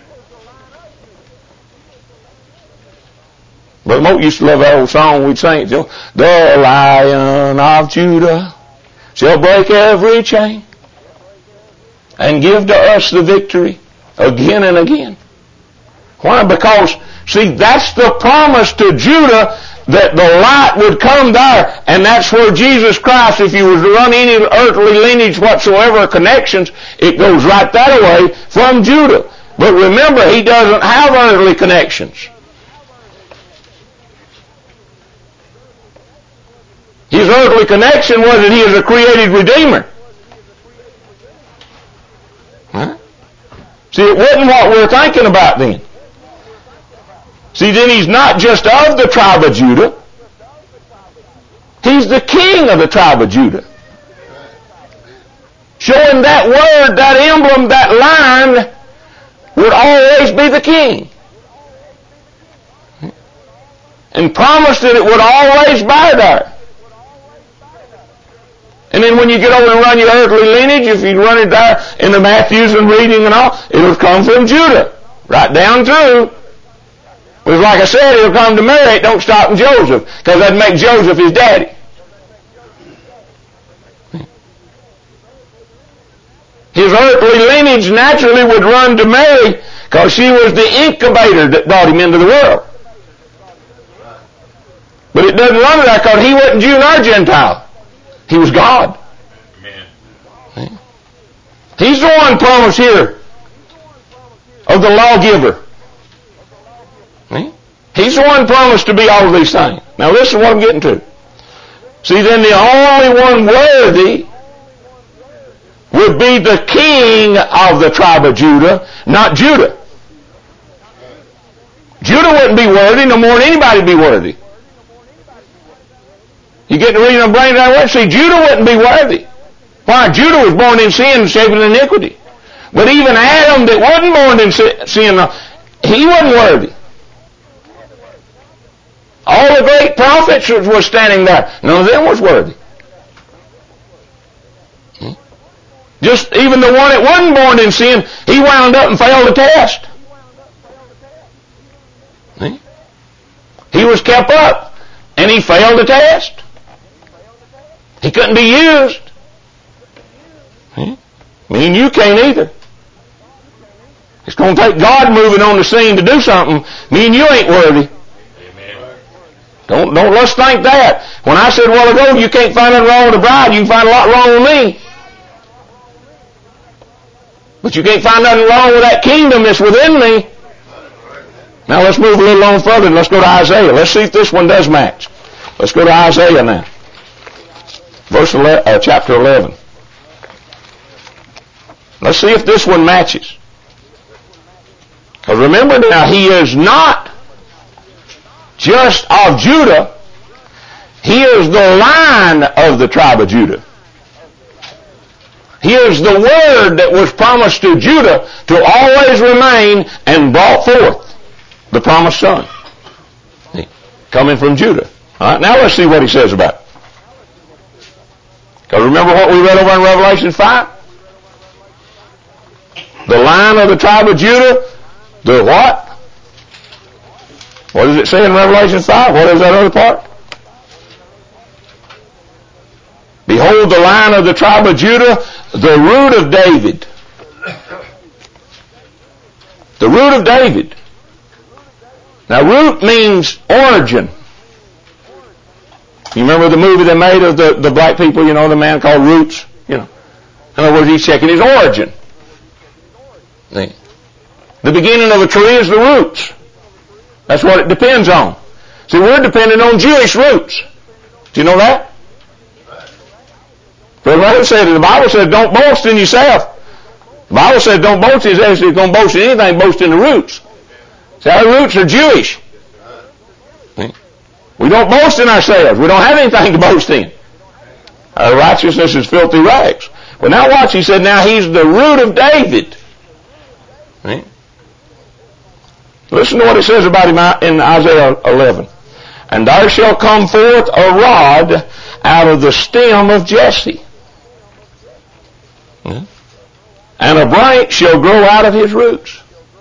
Brother Moat used to love that old song we'd sing. The Lion of Judah shall break every chain and give to us the victory again and again. Why? Because, see, that's the promise to Judah, that the light would come there, and that's where Jesus Christ, if you was to run any earthly lineage whatsoever, connections, it goes right that way from Judah. But remember, he doesn't have earthly connections. His earthly connection was that he is a created Redeemer. Huh? See, it wasn't what we're thinking about then. See, then he's not just of the tribe of Judah. He's the king of the tribe of Judah. Showing that word, that emblem, that line would always be the king. And promised that it would always be there. And then when you get over and run your earthly lineage, if you run it there in the Matthews and reading and all, it'll come from Judah. Right down through. Because like I said, it'll come to Mary, it don't stop in Joseph, because that'd make Joseph his daddy. His earthly lineage naturally would run to Mary, because she was the incubator that brought him into the world. But it doesn't run to that, because he wasn't Jew nor Gentile. He was God. Amen. He's the one promised here of the lawgiver. He's the one promised to be all of these things. Now listen to what I'm getting to. See, then the only one worthy would be the king of the tribe of Judah, not Judah. Judah wouldn't be worthy no more than anybody be worthy. You get to reading and bring that way. See, Judah wouldn't be worthy. Why? Judah was born in sin and shaped in iniquity. But even Adam that wasn't born in sin, he wasn't worthy. All the great prophets were standing there. None of them was worthy. Just even the one that wasn't born in sin, he wound up and failed the test. He was kept up, and he failed the test. He couldn't be used. Me and you can't either. It's going to take God moving on the scene to do something. Me and you ain't worthy. Don't let's think that. When I said a while ago, you can't find nothing wrong with the bride, you can find a lot wrong with me. But you can't find nothing wrong with that kingdom that's within me. Now let's move a little on further and let's go to Isaiah. Let's see if this one does match. Let's go to Isaiah now. Chapter 11. Let's see if this one matches. Because remember now, he is not just of Judah. He is the line of the tribe of Judah. He is the word that was promised to Judah to always remain and brought forth the promised son. Coming from Judah. All right, now let's see what he says about it. Because remember what we read over in Revelation 5? The Lion of the tribe of Judah, the what? What does it say in Revelation 5? What is that other part? Behold, the Lion of the tribe of Judah, the root of David. The root of David. Now, root means origin. You remember the movie they made of the black people, you know, the man called Roots? You know. In other words, he's checking his origin. The beginning of a tree is the roots. That's what it depends on. See, we're dependent on Jewish roots. Do you know that? But the Bible said, don't boast in yourself. The Bible says, don't boast in yourself. If you're going to boast in anything, boast in the roots. See, our roots are Jewish. We don't boast in ourselves. We don't have anything to boast in. Our righteousness is filthy rags. Well, now watch. He said, now he's the root of David. Right? Listen to what it says about him in Isaiah 11. And there shall come forth a rod out of the stem of Jesse. Yeah. And a branch shall grow out of his roots.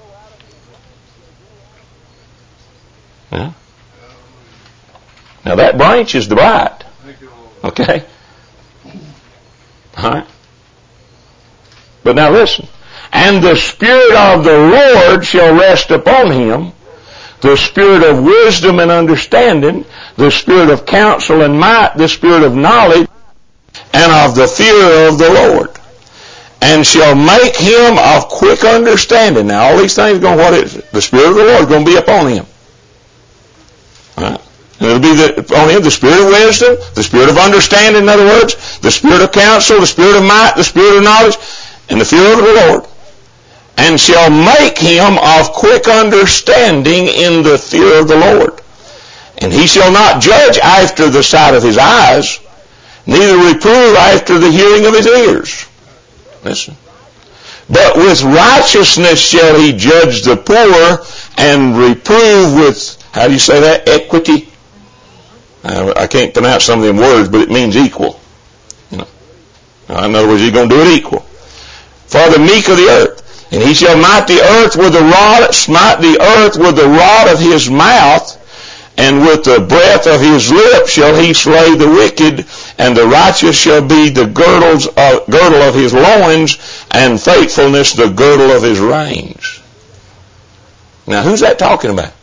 Yeah. Now that branch is the bride. Okay? Alright? But now listen. And the Spirit of the Lord shall rest upon him, the Spirit of wisdom and understanding, the Spirit of counsel and might, the Spirit of knowledge, and of the fear of the Lord. And shall make him of quick understanding. Now all these things going, what is it? The Spirit of the Lord is going to be upon him. Alright? And it'll be on him the Spirit of wisdom, the Spirit of understanding, in other words, the Spirit of counsel, the Spirit of might, the Spirit of knowledge, and the fear of the Lord. And shall make him of quick understanding in the fear of the Lord. And he shall not judge after the sight of his eyes, neither reprove after the hearing of his ears. Listen. But with righteousness shall he judge the poor, and reprove with, how do you say that? Equity? I can't pronounce some of them words, but it means equal. You know. In other words, he's going to do it equal. For the meek of the earth. And he shall smite the earth with the rod of his mouth, and with the breath of his lips shall he slay the wicked, and the righteous shall be the girdle of his loins, and faithfulness the girdle of his reins. Now who's that talking about?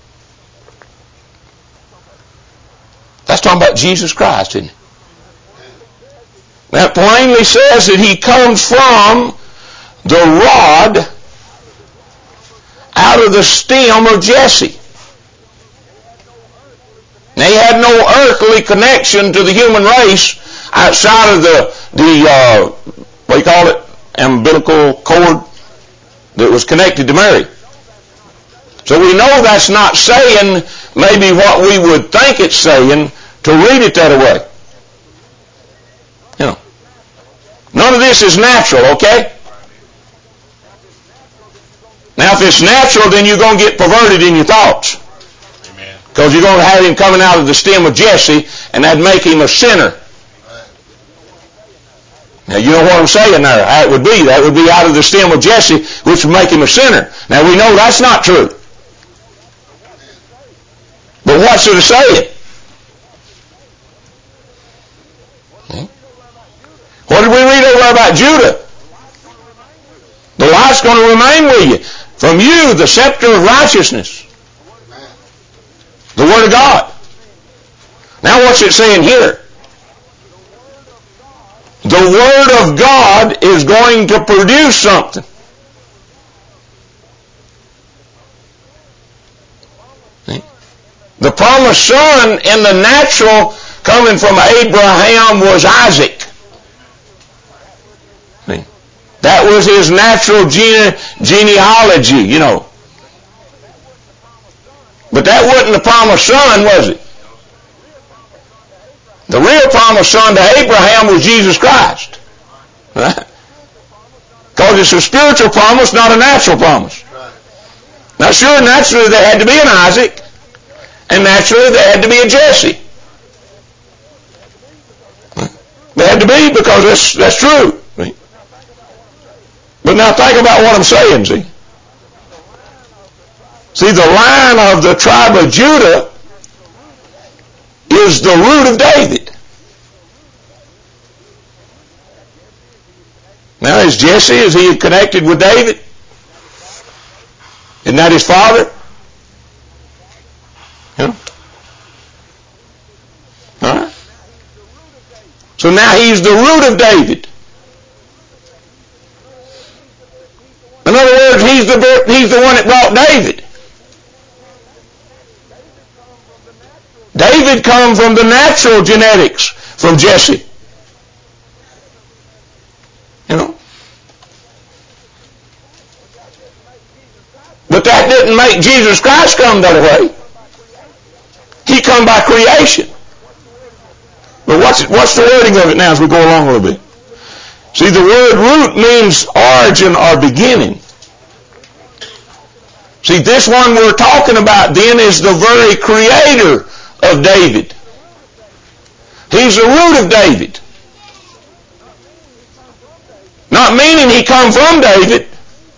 That's talking about Jesus Christ, isn't it? That plainly says that he comes from the rod out of the stem of Jesse. Now, he had no earthly connection to the human race outside of the what do you call it, umbilical cord that was connected to Mary. So we know that's not saying maybe what we would think it's saying to read it that way. You know, none of this is natural, okay? Now, if it's natural, then you're going to get perverted in your thoughts. Because you're going to have him coming out of the stem of Jesse, and that'd make him a sinner. Now, you know what I'm saying there? That would be out of the stem of Jesse, which would make him a sinner. Now, we know that's not true. But what should it say it? What did we read over about Judah? The light's going to remain with you. From you, the scepter of righteousness. The Word of God. Now what's it saying here? The Word of God is going to produce something. The promised son in the natural coming from Abraham was Isaac. That was his natural genealogy, you know. But that wasn't the promised son, was it? The real promised son to Abraham was Jesus Christ. Right? Because it's a spiritual promise, not a natural promise. Now sure, naturally there had to be an Isaac, and naturally there had to be a Jesse. There had had to be because that's true. See? But now think about what I'm saying, see. See, the line of the tribe of Judah is the root of David. Now, is he connected with David? Isn't that his father? Yeah. All right. So now he's the root of David. In other words, he's the one that brought David. David come from the natural genetics from Jesse. You know? But that didn't make Jesus Christ come that way. He come by creation. But what's the wording of it now as we go along a little bit? See, the word root means origin or beginning. See, this one we're talking about then is the very creator of David. He's the root of David. Not meaning he come from David.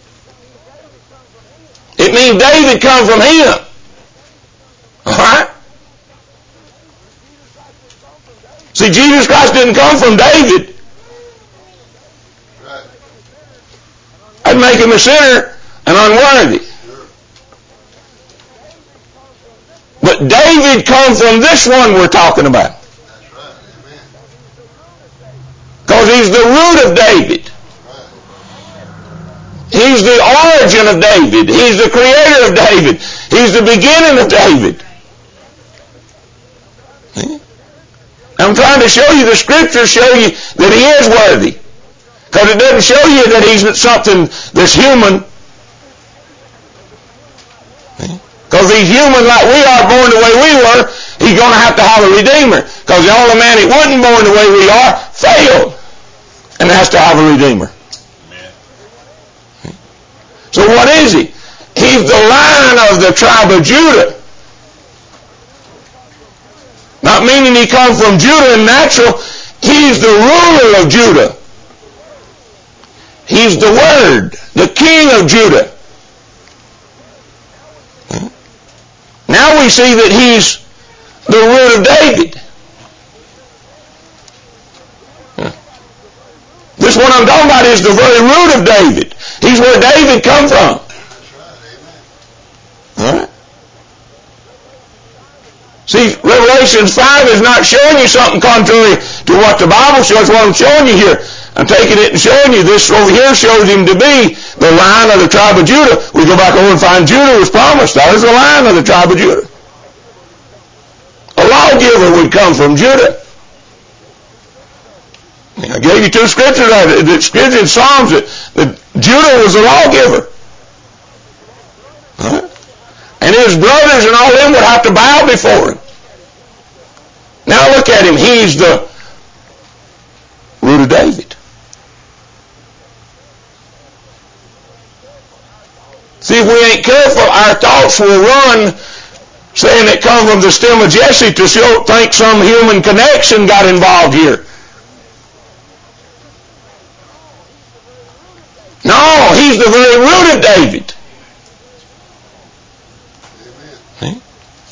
It means David come from him. Alright? See, Jesus Christ didn't come from David. That'd make him a sinner and unworthy. But David come from this one we're talking about. Because he's the root of David. He's the origin of David. He's the creator of David. He's the beginning of David. I'm trying to show you the scriptures show you that he is worthy. Because it doesn't show you that he's something that's human. Because he's human like we are, born the way we were, he's going to have a redeemer. Because the only man that wasn't born the way we are failed and has to have a redeemer. So what is he? He's the line of the tribe of Judah. Not meaning he comes from Judah in natural. He's the ruler of Judah. He's the Word, the King of Judah. Now we see that he's the root of David. This one I'm talking about is the very root of David. He's where David come from. All right? See, Revelation 5 is not showing you something contrary to what the Bible shows. What I'm showing you here, I'm taking it and showing you this over here shows him to be the line of the tribe of Judah. We go back over and find Judah was promised. That is the line of the tribe of Judah. A lawgiver would come from Judah. I gave you two scriptures. The scripture in Psalms that Judah was a lawgiver. Right? And his brothers and all them would have to bow before him. Now look at him. He's the root of David. See, if we ain't careful, our thoughts will run saying it come from the stem of Jesse to think some human connection got involved here. No, he's the very root of David. See?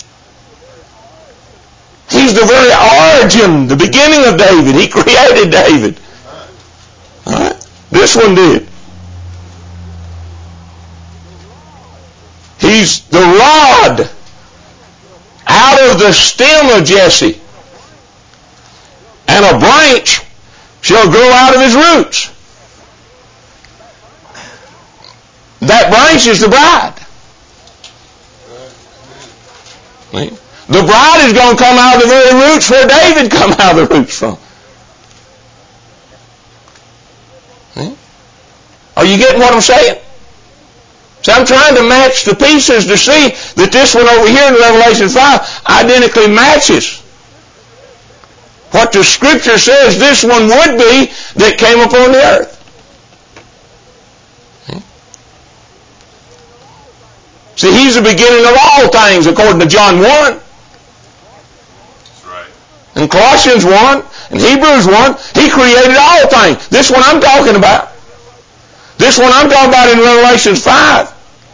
He's the very origin, the beginning of David. He created David. All right? This one did. He's the rod out of the stem of Jesse. And a branch shall grow out of his roots. That branch is the bride. The bride is going to come out of the very roots where David come out of the roots from. Are you getting what I'm saying? So I'm trying to match the pieces to see that this one over here in Revelation 5 identically matches what the scripture says this one would be that came upon the earth. See, he's the beginning of all things, according to John 1. That's right. And Colossians 1. In Hebrews 1, He created all things. This one I'm talking about. This one I'm talking about in Revelation 5.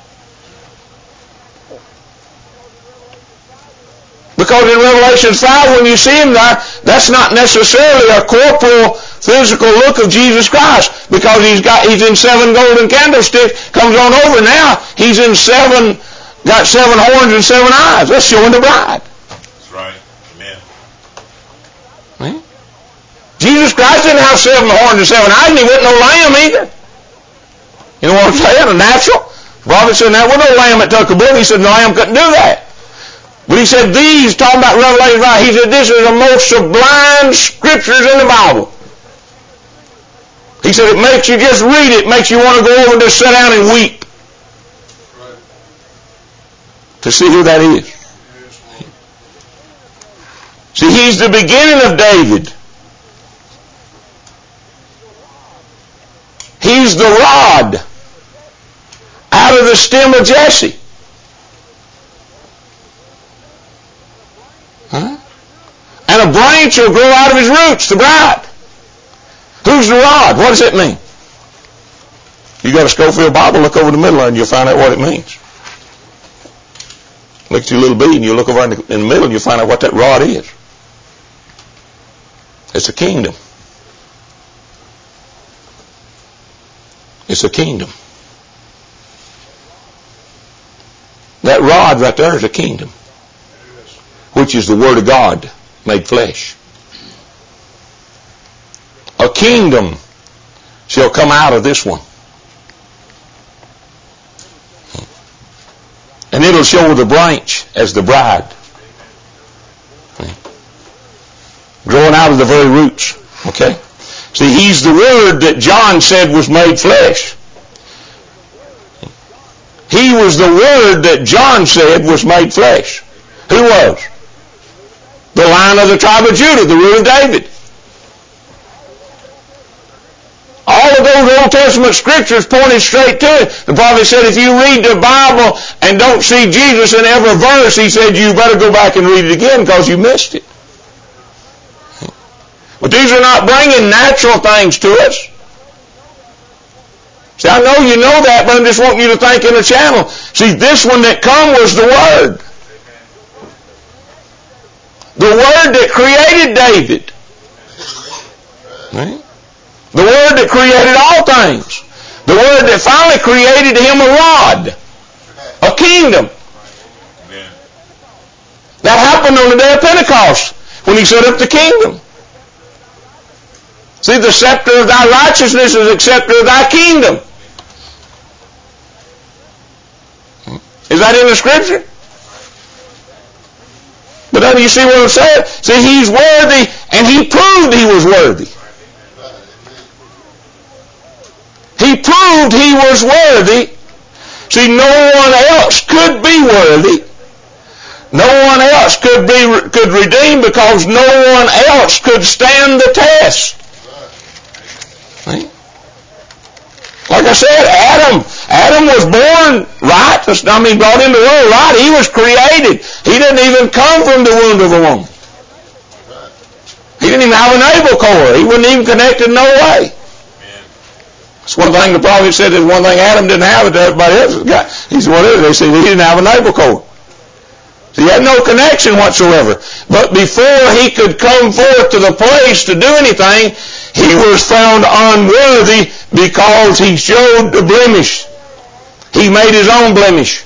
Because in Revelation 5, when you see Him there, that's not necessarily a corporal, physical look of Jesus Christ. Because He's in 7 golden candlesticks. Comes on over now, He's in got 7 horns and 7 eyes. That's showing the bride. That's right. Amen. Hmm? Jesus Christ didn't have 7 horns and 7 eyes, and He wasn't no lamb either. You know what I'm saying? A natural. The prophet said, there was no lamb that took a blood. He said, no lamb couldn't do that. But he said, these, talking about Revelation 5, he said, this is the most sublime scriptures in the Bible. He said, it makes you just read it, makes you want to go over and just sit down and weep. Right. To see who that is. See, He's the beginning of David. He's the rod out of the stem of Jesse. Huh? And a branch will grow out of his roots, the bride. Who's the rod? What does it mean? You got a Schofield Bible, look over the middle and you'll find out what it means. Look at your little bead and you look over in the middle and you'll find out what that rod is. It's a kingdom. It's a kingdom. That rod right there is a kingdom, which is the Word of God made flesh. A kingdom shall come out of this one. And it'll show the branch as the bride. Growing out of the very roots. Okay? See, He's the Word that John said was made flesh. He was the Word that John said was made flesh. Who was? The Lion of the tribe of Judah, the Root of David. All of those Old Testament scriptures pointed straight to it. The prophet said, if you read the Bible and don't see Jesus in every verse, he said, you better go back and read it again because you missed it. But these are not bringing natural things to us. See, I know you know that, but I'm just wanting you to think in a channel. See, this one that come was the Word. The Word that created David. Right? The Word that created all things. The Word that finally created him a rod. A kingdom. That happened on the day of Pentecost when He set up the kingdom. See, the scepter of thy righteousness is the scepter of thy kingdom. Is that in the scripture? But then you see what I'm saying? See, He's worthy, and He proved He was worthy. He proved He was worthy. See, no one else could be worthy. No one else could redeem because no one else could stand the test. See? Like I said, Adam was born right. Brought into the world right. He was created. He didn't even come from the womb of a woman. He didn't even have an able cord. He wasn't even connected in no way. That's one thing the prophet said. There's one thing Adam didn't have that everybody else has got. He said, what is it? They said he didn't have an able cord. So he had no connection whatsoever. But before he could come forth to the place to do anything, he was found unworthy because he showed the blemish. He made his own blemish.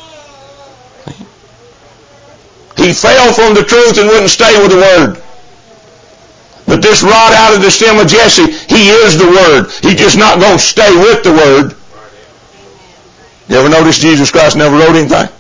He fell from the truth and wouldn't stay with the Word. But this rod out of the stem of Jesse, He is the Word. He's just not going to stay with the Word. You ever notice Jesus Christ never wrote anything?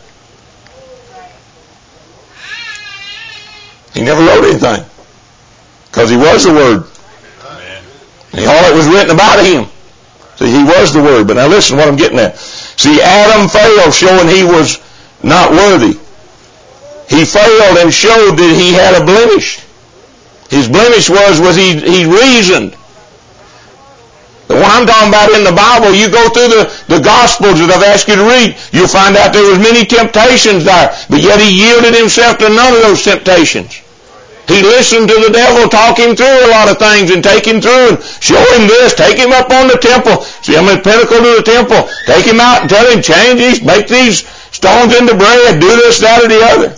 He never wrote anything. Because He was the Word. And all that was written about Him. See, He was the Word. But now listen what I'm getting at. See, Adam failed showing he was not worthy. He failed and showed that he had a blemish. His blemish was he reasoned. The one I'm talking about in the Bible, you go through the Gospels that I've asked you to read, you'll find out there was many temptations there, but yet He yielded Himself to none of those temptations. He listened to the devil talk him through a lot of things and take him through and show him this, take him up on the temple, see him at pinnacle to the temple, take him out and tell him, change these, make these stones into bread, do this, that, or the other.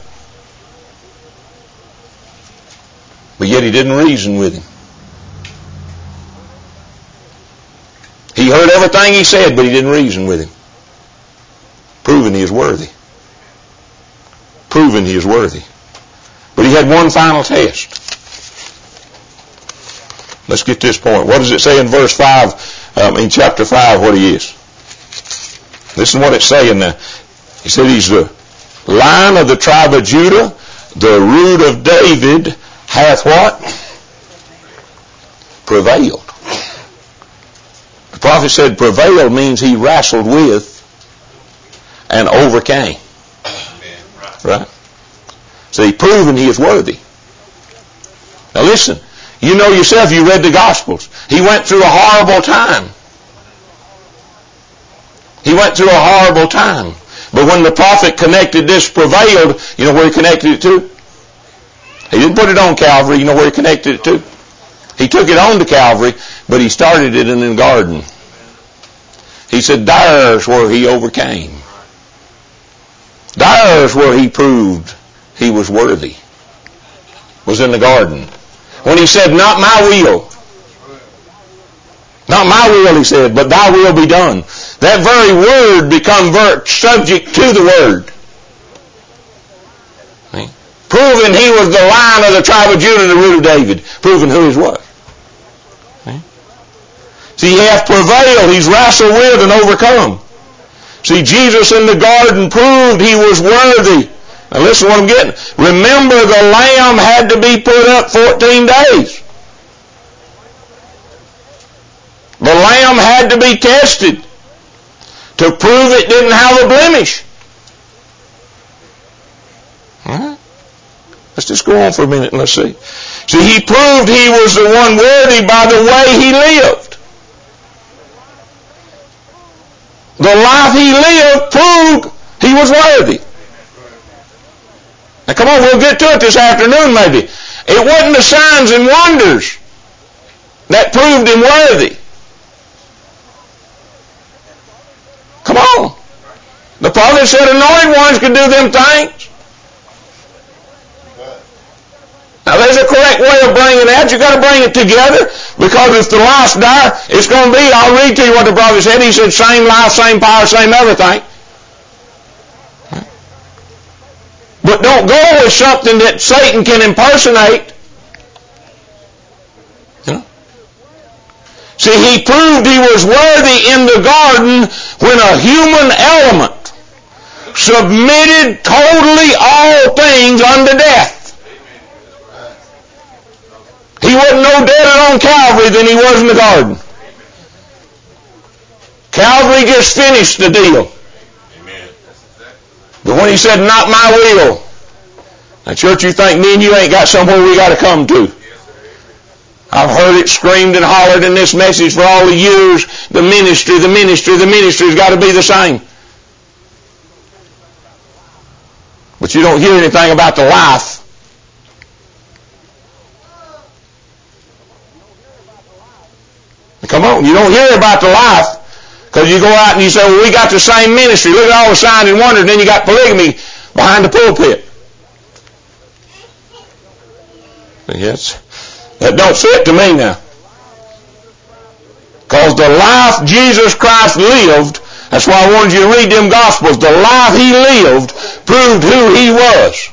But yet he didn't reason with him. He heard everything he said, but he didn't reason with him. Proving he is worthy. Proving he is worthy. But he had one final test. Let's get this point. What does it say in verse 5, in chapter 5, what he is? Listen to what it's saying now. He said he's the Lion of the tribe of Judah, the root of David, hath what? Prevailed. The prophet said prevailed means he wrestled with and overcame. Right? So he proven he is worthy. Now listen, you know yourself, you read the Gospels. He went through a horrible time. He went through a horrible time. But when the prophet connected this prevailed, you know where he connected it to? He didn't put it on Calvary, you know where he connected it to? He took it on to Calvary, but he started it in the garden. He said, there's where he overcame. There's where he proved he was worthy. Was in the garden. When he said, not my will. Not my will, he said, but thy will be done. That very word become subject to the word. See? Proving he was the Lion of the tribe of Judah, the root of David. Proving who he was. See, he hath prevailed. He's wrestled with and overcome. See, Jesus in the garden proved he was worthy. Now listen to what I'm getting. Remember, the lamb had to be put up 14 days. The lamb had to be tested to prove it didn't have a blemish. All right? Let's just go on for a minute and let's see. See, he proved he was the one worthy by the way he lived. The life he lived proved he was worthy. Now come on, we'll get to it this afternoon maybe. It wasn't the signs and wonders that proved him worthy. Come on. The prophet said anointed ones could do them things. Now there's a correct way of bringing that. You've got to bring it together, because if the life's dire, it's going to be, I'll read to you what the prophet said. He said same life, same power, same everything. But don't go with something that Satan can impersonate. You know? See, he proved he was worthy in the garden when a human element submitted totally all things unto death. He wasn't no deader on Calvary than he was in the garden. Calvary just finished the deal. But when he said, not my will. Now church, you think me and you ain't got somewhere we got to come to. I've heard it screamed and hollered in this message for all the years. The ministry's got to be the same. But you don't hear anything about the life. Come on, you don't hear about the life. Because you go out and you say, well, we got the same ministry. Look at all the signs and wonders. And then you got polygamy behind the pulpit. Yes, that don't fit to me now. Because the life Jesus Christ lived, that's why I wanted you to read them Gospels. The life he lived proved who he was.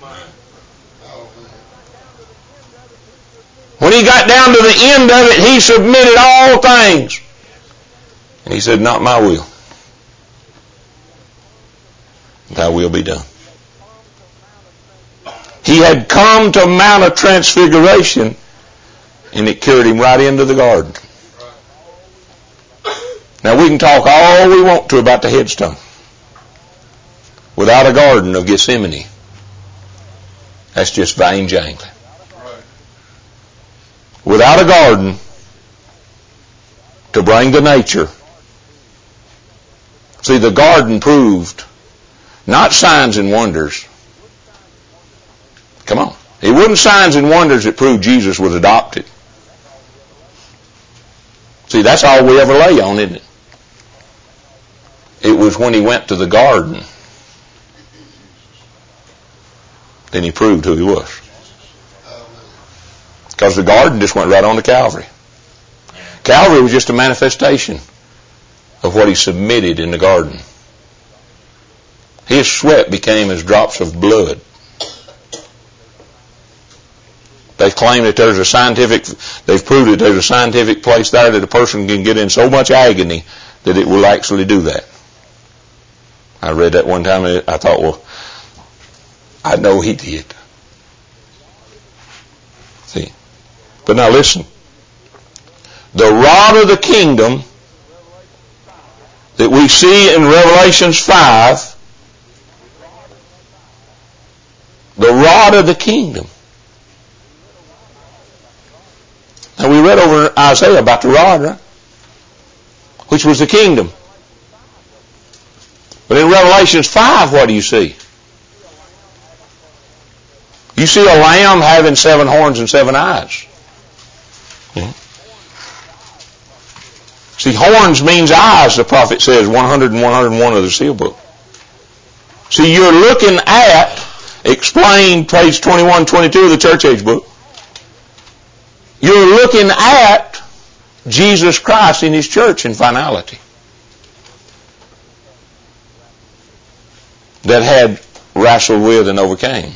When he got down to the end of it, he submitted all things. And he said, not my will. Thy will be done. He had come to Mount of Transfiguration, and it carried him right into the garden. Now we can talk all we want to about the headstone. Without a garden of Gethsemane, that's just vain jangling. Without a garden to bring the nature. See, the garden proved not signs and wonders. Come on. It wasn't signs and wonders that proved Jesus was adopted. See, that's all we ever lay on, isn't it? It was when he went to the garden. Then he proved who he was. Because the garden just went right on to Calvary. Calvary was just a manifestation of what he submitted in the garden. His sweat became as drops of blood. They claim that they've proved that there's a scientific place there that a person can get in so much agony that it will actually do that. I read that one time and I thought, well, I know he did. See? But now listen. The rod of the kingdom that we see in Revelations 5, the rod of the kingdom. Now we read over Isaiah about the rod, right? Which was the kingdom. But in Revelations 5, what do you see? You see a lamb having 7 horns and 7 eyes. Yeah. See, horns means eyes, the prophet says, 100 and 101 of the seal book. See, you're looking at, explained page 21, 22 of the church age book. You're looking at Jesus Christ in his church in finality. That had wrestled with and overcame.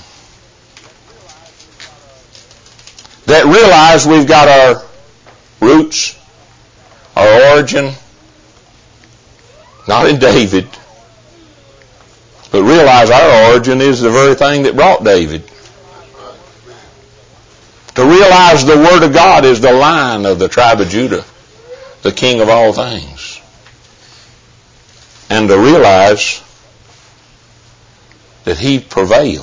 That realized we've got our roots, our origin, not in David, but realize our origin is the very thing that brought David. To realize the Word of God is the line of the tribe of Judah, the King of all things. And to realize that he prevailed.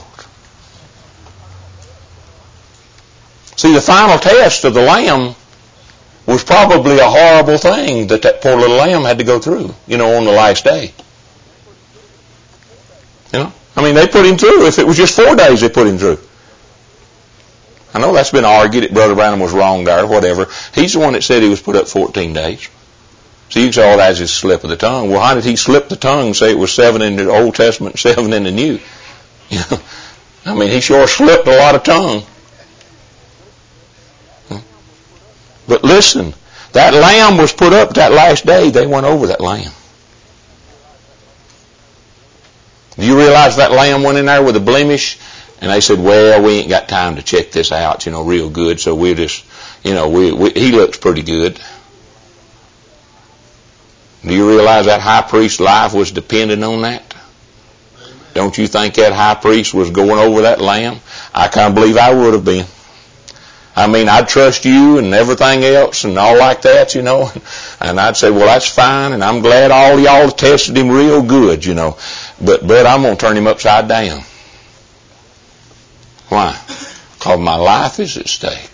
See, the final test of the lamb was probably a horrible thing that poor little lamb had to go through, on the last day. I mean, they put him through. If it was just 4 days, they put him through. I know that's been argued that Brother Branham was wrong there or whatever. He's the one that said he was put up 14 days. So you can say, oh, that's just a slip of the tongue. Well, how did he slip the tongue and say it was 7 in the Old Testament, 7 in the New? I mean, he sure slipped a lot of tongue. But listen, that lamb was put up that last day. They went over that lamb. Do you realize that lamb went in there with a blemish? And they said, well, we ain't got time to check this out, real good. So we'll just, he looks pretty good. Do you realize that high priest's life was dependent on that? Don't you think that high priest was going over that lamb? I can't believe I would have been. I mean, I'd trust you and everything else and all like that, And I'd say, well, that's fine, and I'm glad all y'all tested him real good, But I'm going to turn him upside down. Why? Because my life is at stake.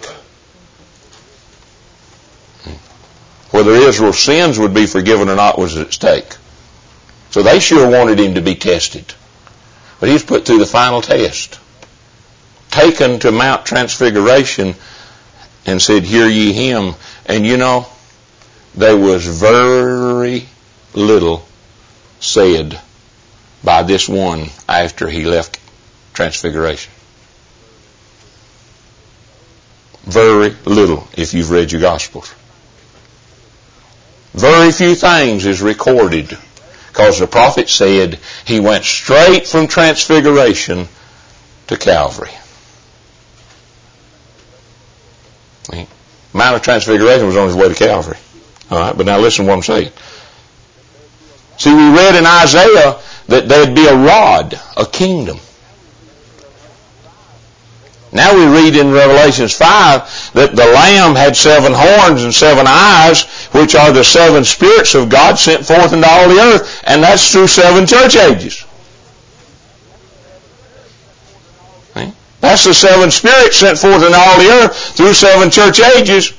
Whether Israel's sins would be forgiven or not was at stake. So they sure wanted him to be tested. But he was put through the final test. Taken to Mount Transfiguration and said, hear ye him. And there was very little said by this one after he left Transfiguration. Very little, if you've read your Gospels. Very few things is recorded, because the prophet said he went straight from Transfiguration to Calvary. Mount of Transfiguration was on his way to Calvary. All right, but now listen to what I'm saying. See, we read in Isaiah that there'd be a rod, a kingdom. Now we read in Revelations 5 that the Lamb had 7 horns and 7 eyes, which are the 7 spirits of God sent forth into all the earth, and that's through 7 church ages. That's the 7 spirits sent forth into all the earth through 7 church ages.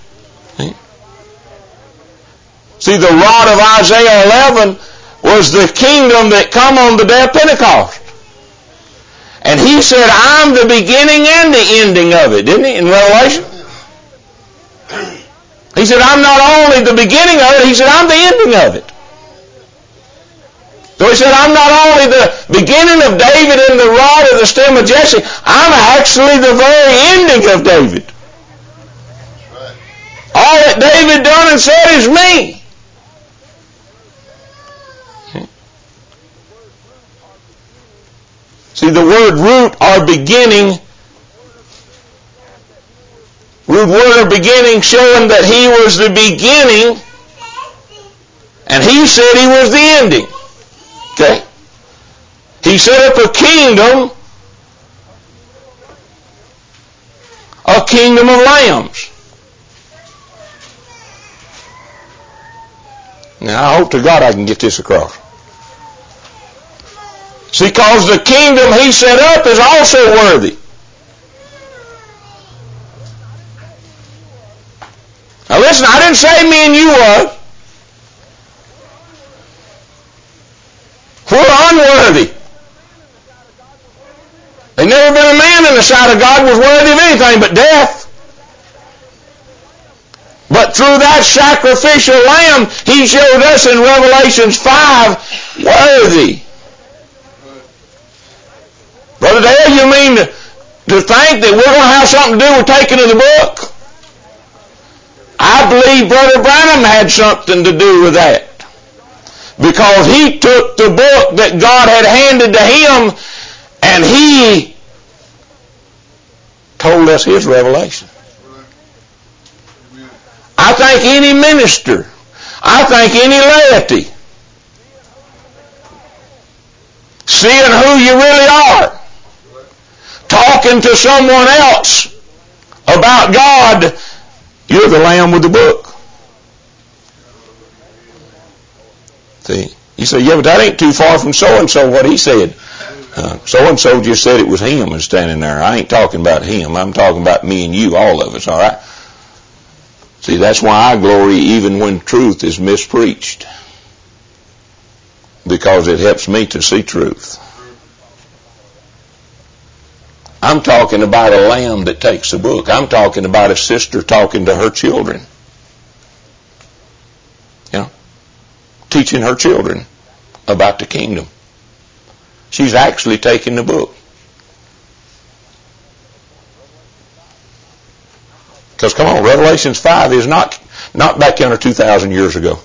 See, the rod of Isaiah 11 was the kingdom that come on the day of Pentecost. And he said, I'm the beginning and the ending of it, didn't he, in Revelation? He said, I'm not only the beginning of it, he said, I'm the ending of it. So he said, I'm not only the beginning of David and the rod of the stem of Jesse, I'm actually the very ending of David. All that David done and said is me. See, the word root or beginning, root word or beginning, showing that he was the beginning, and he said he was the ending. Okay? He set up a kingdom of lambs. Now, I hope to God I can get this across. See, because the kingdom he set up is also worthy. Now listen, I didn't say me and you was. We're unworthy. There's never been a man in the sight of God was worthy of anything but death. But through that sacrificial lamb, he showed us in Revelations 5, worthy. Brother Dale, you mean to think that we're going to have something to do with taking of the book? I believe Brother Branham had something to do with that. Because he took the book that God had handed to him and he told us his revelation. I think any minister, I think any laity, seeing who you really are, talking to someone else about God, you're the lamb with the book. See, you say, yeah, but that ain't too far from so-and-so what he said. So-and-so just said it was him and standing there. I ain't talking about him. I'm talking about me and you, all of us, all right? See, that's why I glory even when truth is mispreached. Because it helps me to see truth. I'm talking about a lamb that takes the book. I'm talking about a sister talking to her children. You know, teaching her children about the kingdom. She's actually taking the book. Because come on, Revelations 5 is not back yonder 2,000 years ago.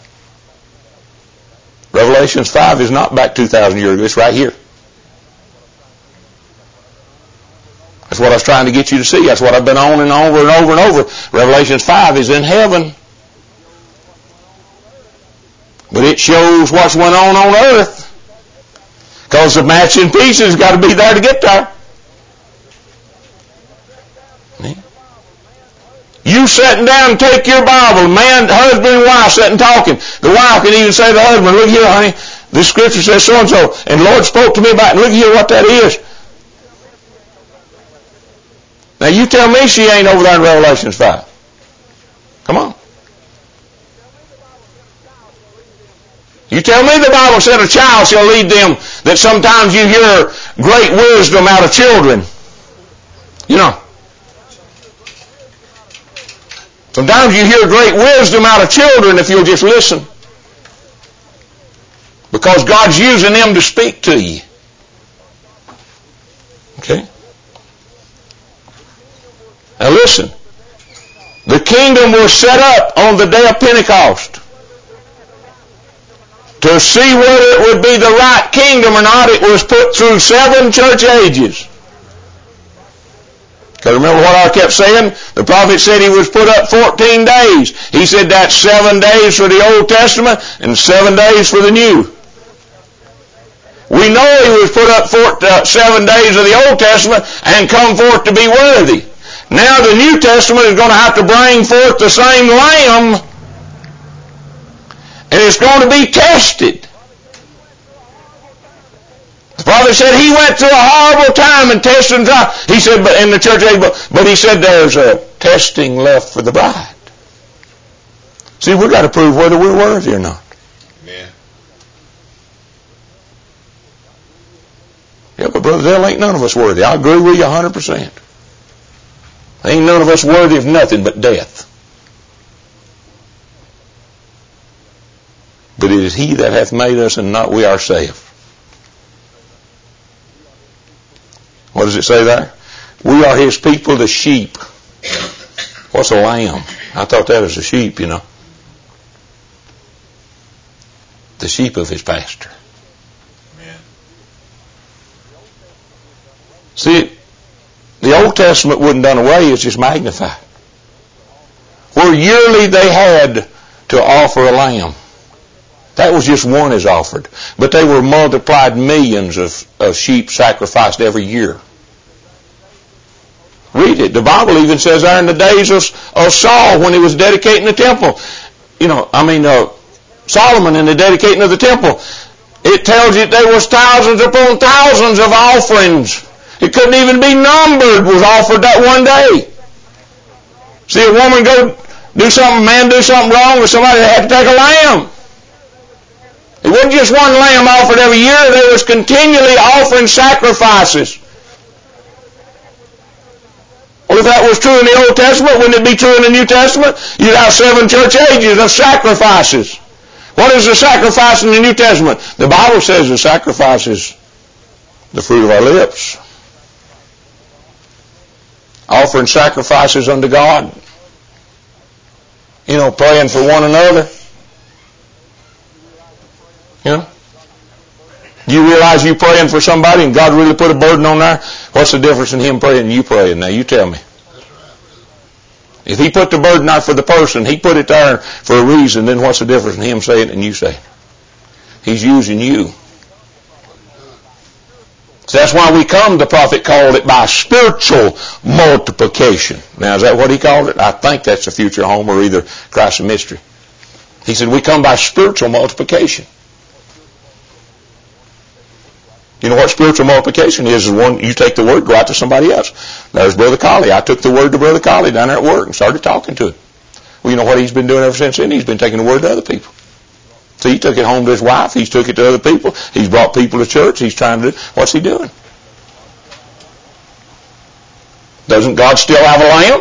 Revelations 5 is not back 2,000 years ago. It's right here. That's what I was trying to get you to see. That's what I've been on and over and over and over. Revelations 5 is in heaven. But it shows what's went on earth. Because the matching pieces got to be there to get there. You sitting down and take your Bible, man, husband and wife sitting talking. The wife can even say to the husband, look here, honey, this scripture says so-and-so, and the Lord spoke to me about it, and look here what that is. Now you tell me she ain't over there in Revelations 5. Come on. You tell me the Bible said a child shall lead them, that sometimes you hear great wisdom out of children. You know. Sometimes you hear great wisdom out of children if you'll just listen. Because God's using them to speak to you. Okay? Now listen. The kingdom was set up on the day of Pentecost. To see whether it would be the right kingdom or not, it was put through 7 church ages. Because remember what I kept saying? The prophet said he was put up 14 days. He said that's 7 days for the Old Testament and 7 days for the New. We know he was put up 7 days of the Old Testament and come forth to be worthy. Now the New Testament is going to have to bring forth the same Lamb, and it's going to be tested. The prophet said he went through a horrible time and testing and trial. He said, but in the church age, but he said there's a testing left for the bride. See, we've got to prove whether we're worthy or not. Amen. Yeah, but Brother Dale, ain't none of us worthy. I agree with you 100%. Ain't none of us worthy of nothing but death. But it is He that hath made us, and not we ourselves. What does it say there? We are His people, the sheep. What's a lamb? I thought that was a sheep, you know. The sheep of His pasture. Amen. See, the Old Testament wasn't done away, it's just magnified. Where yearly they had to offer a lamb. That was just one is offered. But they were multiplied millions of sheep sacrificed every year. Read it. The Bible even says there in the days of Saul when he was dedicating the temple. Solomon in the dedicating of the temple. It tells you there was thousands upon thousands of offerings. It couldn't even be numbered was offered that one day. See a woman go do something, a man do something wrong with somebody, they had to take a lamb. It wasn't just one lamb offered every year. There was continually offering sacrifices. Well, if that was true in the Old Testament, wouldn't it be true in the New Testament? You'd have 7 church ages of sacrifices. What is the sacrifice in the New Testament? The Bible says the sacrifice is the fruit of our lips. Offering sacrifices unto God. Praying for one another. Do you realize you praying for somebody and God really put a burden on there? What's the difference in Him praying and you praying? Now you tell me. If He put the burden out for the person, He put it there for a reason, then what's the difference in Him saying it and you saying it? He's using you. So that's why we come, the prophet called it by spiritual multiplication. Now is that what he called it? I think that's the future home or either Christ and Mystery. He said we come by spiritual multiplication. You know what spiritual multiplication is one, you take the word, go out to somebody else. There's Brother Colley. I took the word to Brother Colley down there at work and started talking to him. Well, you know what he's been doing ever since then? He's been taking the word to other people. So he took it home to his wife. He's took it to other people. He's brought people to church. He's trying to do, what's he doing? Doesn't God still have a lamb?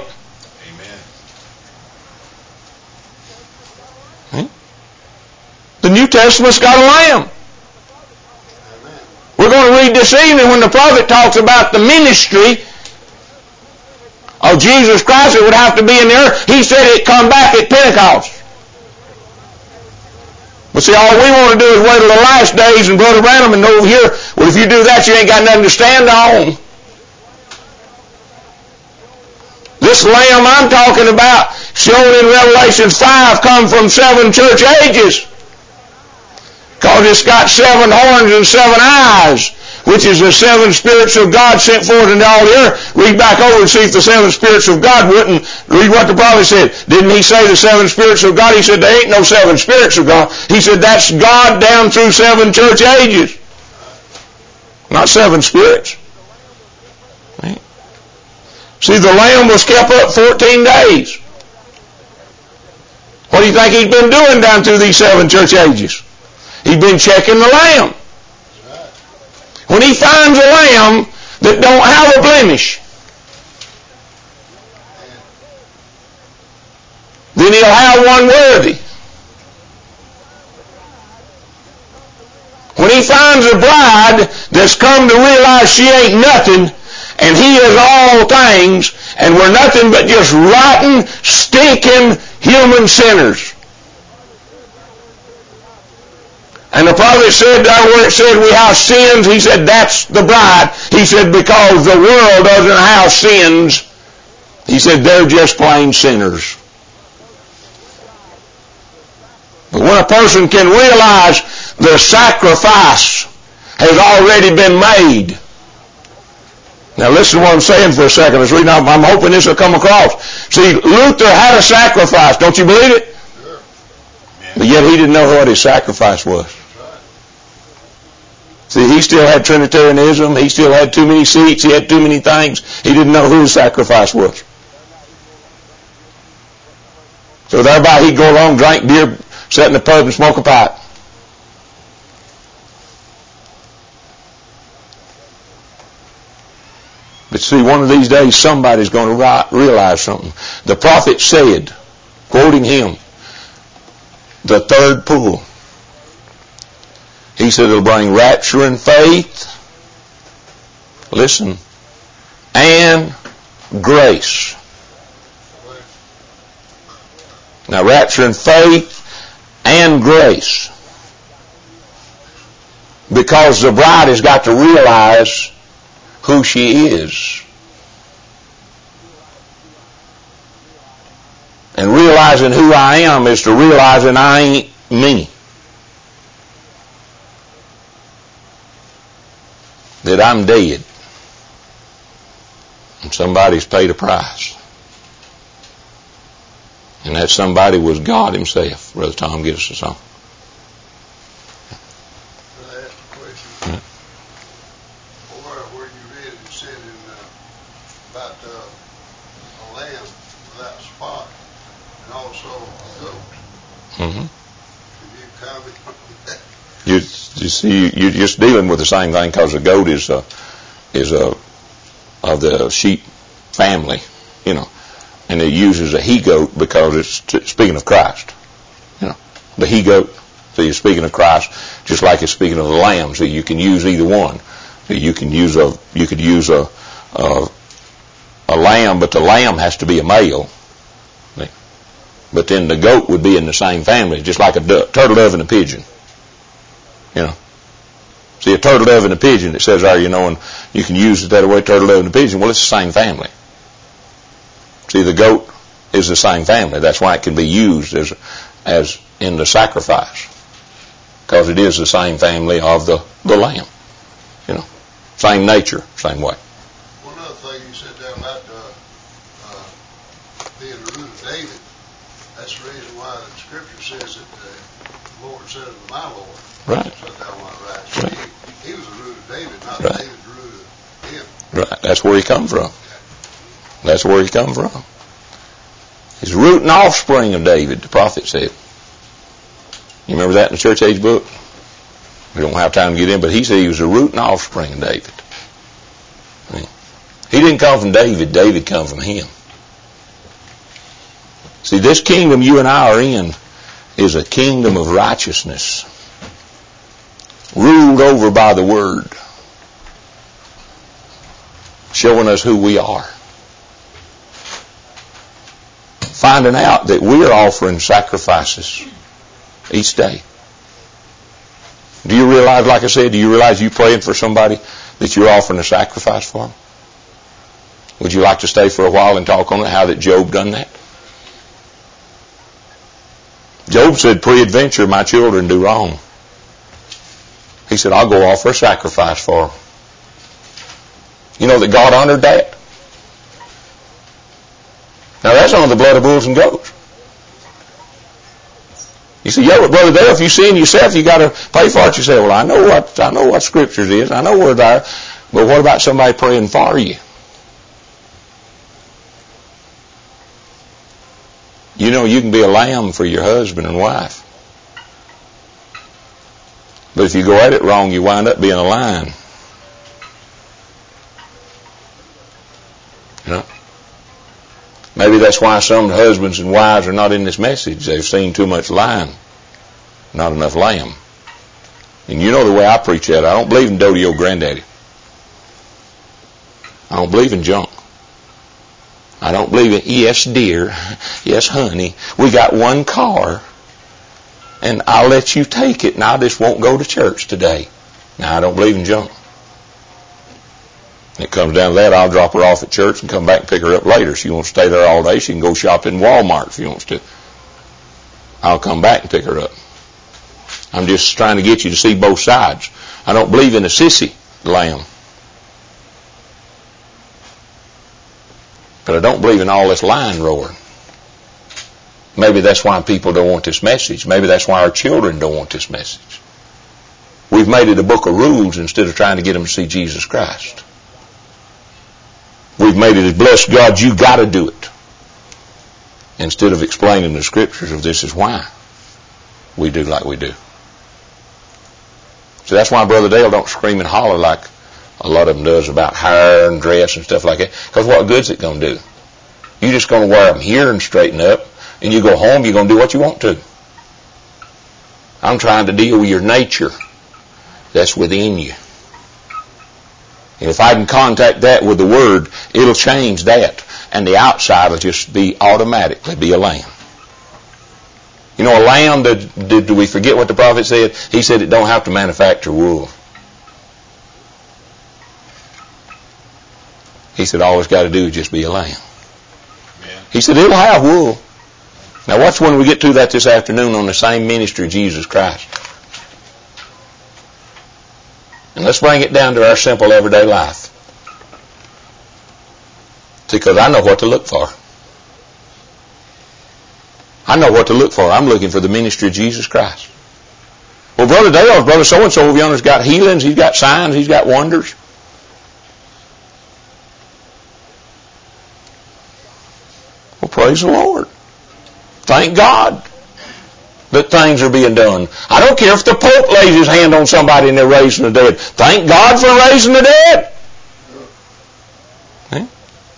Amen. The New Testament's got a lamb. We're going to read this evening when the prophet talks about the ministry of Jesus Christ. It would have to be in there. He said it come back at Pentecost. But see, all we want to do is wait till the last days and Brother Branham and over here, well, if you do that, you ain't got nothing to stand on. This lamb I'm talking about, shown in Revelation 5, come from 7 church ages. Because it's got 7 horns and 7 eyes, which is the 7 spirits of God sent forth into all the earth. Read back over and see if the 7 spirits of God wouldn't. Read what the prophet said. Didn't he say the 7 spirits of God? He said there ain't no 7 spirits of God. He said that's God down through 7 church ages. Not 7 spirits. Right? See, the lamb was kept up 14 days. What do you think he's been doing down through these 7 church ages? He's been checking the lamb. When he finds a lamb that don't have a blemish, then he'll have one worthy. When he finds a bride that's come to realize she ain't nothing and he is all things and we're nothing but just rotten, stinking human sinners. And the prophet said there where it said we have sins, he said that's the bride. He said because the world doesn't have sins, he said they're just plain sinners. But when a person can realize the sacrifice has already been made. Now listen to what I'm saying for a second. I'm hoping this will come across. See, Luther had a sacrifice. Don't you believe it? Sure. But yet he didn't know what his sacrifice was. See, he still had Trinitarianism. He still had too many seats. He had too many things. He didn't know who his sacrifice was. So thereby he'd go along, drink beer, sit in the pub and smoke a pipe. see, one of these days somebody's going to realize something. The prophet said, quoting him, the third pull. He said it'll bring rapture and faith. Listen. And grace. Now, rapture and faith and grace. Because the bride has got to realize who she is. And realizing who I am is to realizing I ain't me. That I'm dead. And somebody's paid a price. And that somebody was God himself. Brother Tom, give us a song. Can I ask a question? Yeah. Where you read it said about a lamb without spot and also a goat. Mm-hmm. Can you comment on that? You see, you're just dealing with the same thing because the goat is of the sheep family, you know, and it uses a he-goat because it's speaking of Christ, you know, the he-goat. So you're speaking of Christ, just like it's speaking of the lamb. So you can use either one. So you could use a lamb, but the lamb has to be a male. But then the goat would be in the same family, just like a turtle dove and a pigeon. You know. See, a turtle dove and a pigeon, it says there, you know, and you can use it that way, turtle dove and a pigeon. Well, it's the same family. See, the goat is the same family. That's why it can be used as in the sacrifice. Because it is the same family of the lamb. You know. Same nature, same way. One other thing you said there about being the root of David, that's the reason why the scripture says that the Lord said unto my Lord. Right. So that one right. So Right. he was the root of David, not Right. David the root of him. Right. That's where he come from. That's where he come from. He's the root and offspring of David, the prophet said. You remember that in the church age book? We don't have time to get in, but he said he was the root and offspring of David. I mean, he didn't come from David. David come from him. See, this kingdom you and I are in is a kingdom of righteousness, ruled over by the Word, showing us who we are. Finding out that we are offering sacrifices each day. Do you realize, like I said, do you realize you praying for somebody that you're offering a sacrifice for them? Would you like to stay for a while and talk on it, how that Job done that? Job said, peradventure my children do wrong. He said, I'll go offer a sacrifice for them. You know that God honored that? Now that's on the blood of bulls and goats. You say, yeah, but Brother Dale, if you sin yourself, you got to pay for it yourself. Well, I know what Scriptures is. I know where they are. But what about somebody praying for you? You know, you can be a lamb for your husband and wife. But if you go at it wrong, you wind up being a lion. You know? Maybe that's why some husbands and wives are not in this message. They've seen too much lion, not enough lamb. And you know the way I preach that. I don't believe in doty old granddaddy. I don't believe in junk. I don't believe in, yes, dear, yes, honey, we got one car, and I'll let you take it, and I just won't go to church today. Now, I don't believe in junk. It comes down to that, I'll drop her off at church and come back and pick her up later. She wants to stay there all day. She can go shop in Walmart if she wants to. I'll come back and pick her up. I'm just trying to get you to see both sides. I don't believe in a sissy lamb. But I don't believe in all this lion roaring. Maybe that's why people don't want this message. Maybe that's why our children don't want this message. We've made it a book of rules instead of trying to get them to see Jesus Christ. We've made it as blessed God, you got to do it. Instead of explaining the Scriptures of this is why we do like we do. So that's why Brother Dale don't scream and holler like a lot of them does about hair and dress and stuff like that. Because what good's it going to do? You're just going to wear them here and straighten up, and you go home, you're going to do what you want to. I'm trying to deal with your nature that's within you. And if I can contact that with the Word, it'll change that. And the outside will just be automatically be a lamb. You know, a lamb, do we forget what the prophet said? He said it don't have to manufacture wool. He said all it's got to do is just be a lamb. He said it'll have wool. Now watch when we get to that this afternoon on the same ministry of Jesus Christ. And let's bring it down to our simple everyday life. See, because I know what to look for. I know what to look for. I'm looking for the ministry of Jesus Christ. Well, Brother Dale's brother so-and-so over yonder's got healings, he's got signs, he's got wonders. Well, praise the Lord. Thank God that things are being done. I don't care if the Pope lays his hand on somebody and they're raising the dead. Thank God for raising the dead. Okay?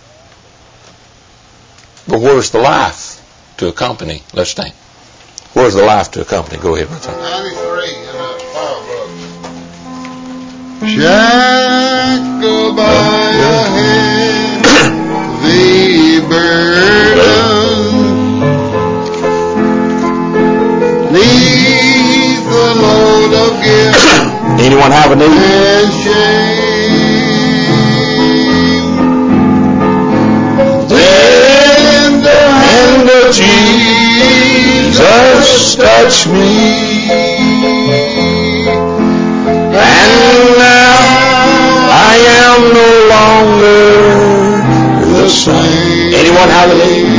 But where's the life to accompany? Let's think. Where's the life to accompany? Go ahead, brother. 93 in that fire book. Shackled by a hand, the burden. Leave the load of guilt. Anyone have a need? And shame. Then the hand of Jesus touched me, and now I am no longer the same. Anyone have a need?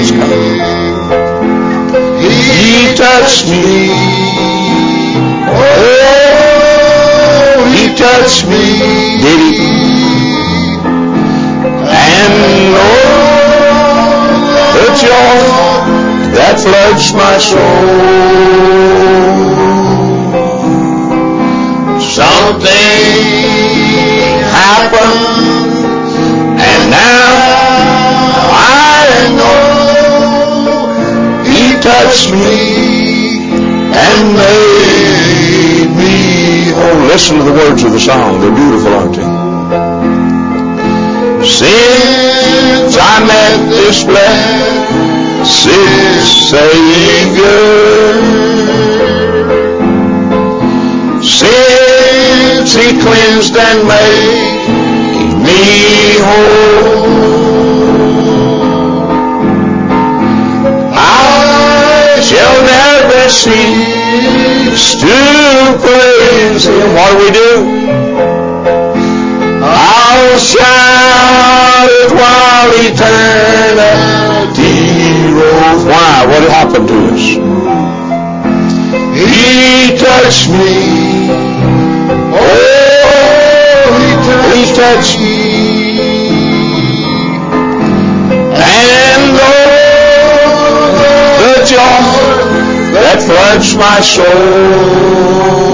He touched me. Oh, he touched me. Did he? And the joy that floods my soul. Something happened, and now I know he touched me and made me whole. Listen to the words of the song. They're beautiful, aren't they? Since I met this blessed Savior, since he cleansed and made me whole, I shall never cease to praise him. What do? I'll shout it while eternity rolls. Why? What happened to us? He touched me. Oh, he touched me. And oh, the joy that floods my soul.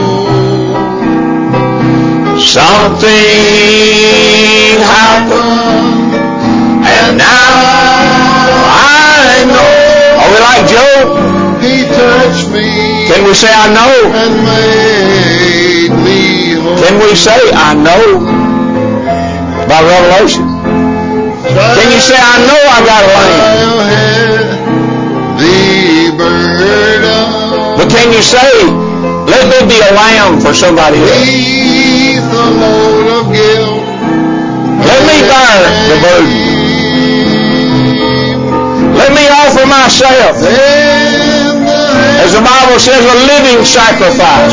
Something happened, and now I know. Are we like Job? He touched me. Can we say, I know? And made me whole. Can we say, I know? By revelation. Can you say, I know I got a lamb? The burden. But can you say, let me be a lamb for somebody else? Leave the load of guilt. Let me bear the burden. Let me offer myself, as the Bible says, a living sacrifice,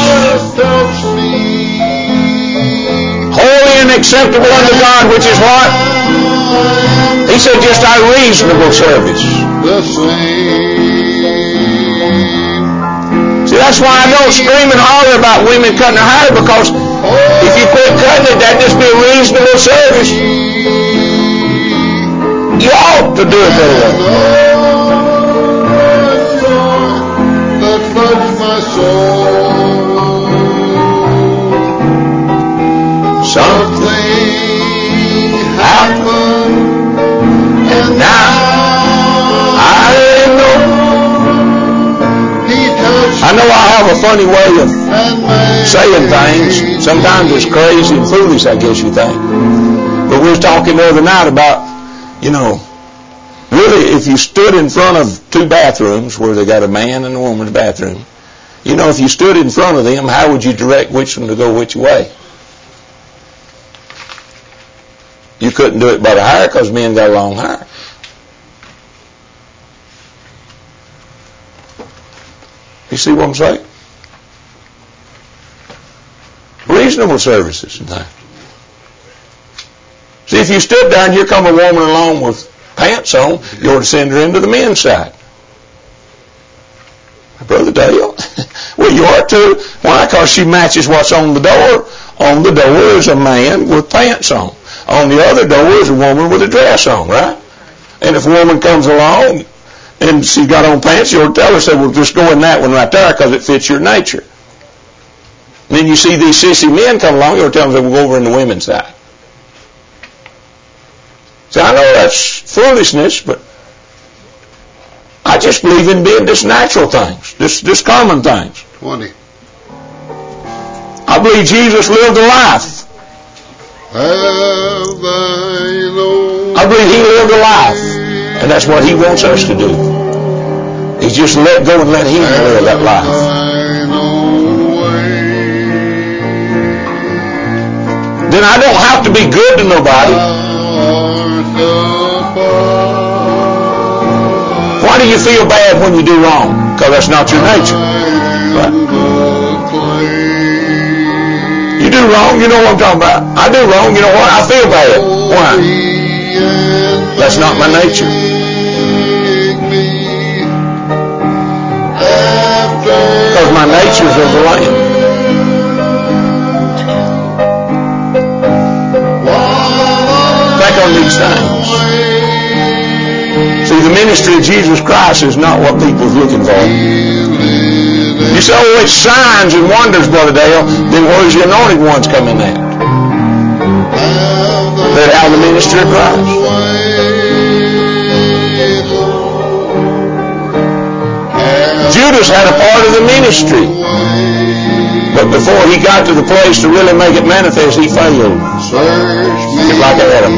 holy and acceptable unto God, which is what? He said, just our reasonable service. See, that's why I don't scream and holler about women cutting their hair, because if you quit cutting it, that'd just be a reasonable service. You ought to do it that way. That floods my soul. Something know I have a funny way of saying things. Sometimes it's crazy and foolish, I guess you think. But we were talking the other night about, really, if you stood in front of two bathrooms where they got a man and a woman's bathroom, if you stood in front of them, how would you direct which one to go which way? You couldn't do it by the hair because men got long hair. You see what I'm saying? Reasonable services and things. See, if you stood there and here come a woman along with pants on, you ought to send her into the men's side. Brother Dale, well, you ought to. Why? Because she matches what's on the door. On the door is a man with pants on. On the other door is a woman with a dress on, right? And if a woman comes along and she got on pants, you ought to tell her, say, well, just go in that one right there because it fits your nature. And then you see these sissy men come along, you ought to tell them, we'll go over in the women's side. See, I know that's foolishness, but I just believe in being just natural things, just common things. 20. I believe Jesus lived a life. I believe He lived a life, and that's what He wants us to do. He's just let go and let Him live that life. Then I don't have to be good to nobody. Why do you feel bad when you do wrong? Because that's not your nature. Right? You do wrong, you know what I'm talking about. I do wrong, you know what? I feel bad. Why? That's not my nature. Because my nature's of the Lamb. Think on these things. See, the ministry of Jesus Christ is not what people's looking for. You say, oh, it's signs and wonders, Brother Dale. Then where's the anointed ones coming at? That have the ministry of Christ. Judas had a part of the ministry. But before he got to the place to really make it manifest, he failed. Just like Adam.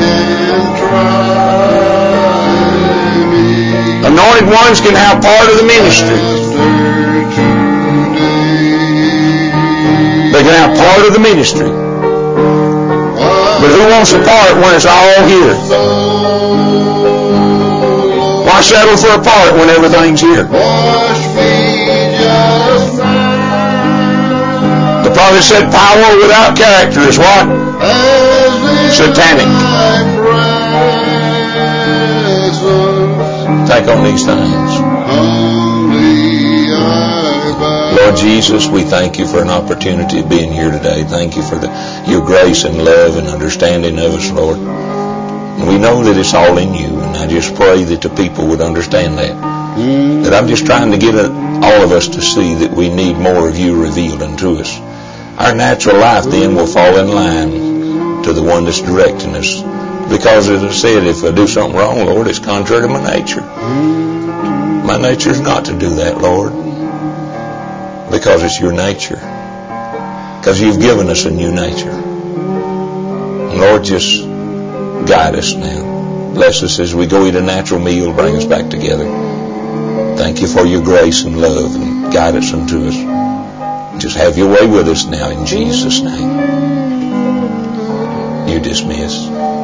Anointed ones can have part of the ministry. They can have part of the ministry. But who wants a part when it's all here? Why settle for a part when everything's here? The prophet said power without character is what? Satanic. Take on these things. Lord Jesus, we thank you for an opportunity of being here today. Thank you for your grace and love and understanding of us, Lord. And we know that it's all in you, and I just pray that the people would understand that. That I'm just trying to get all of us to see that we need more of you revealed unto us. Our natural life then will fall in line to the one that's directing us. Because as I said, if I do something wrong, Lord, it's contrary to my nature. My nature is not to do that, Lord. Because it's your nature. Because you've given us a new nature. And Lord, just guide us now. Bless us as we go eat a natural meal. Bring us back together. Thank you for your grace and love and guidance unto us. Just have your way with us now in Jesus' name. You dismiss.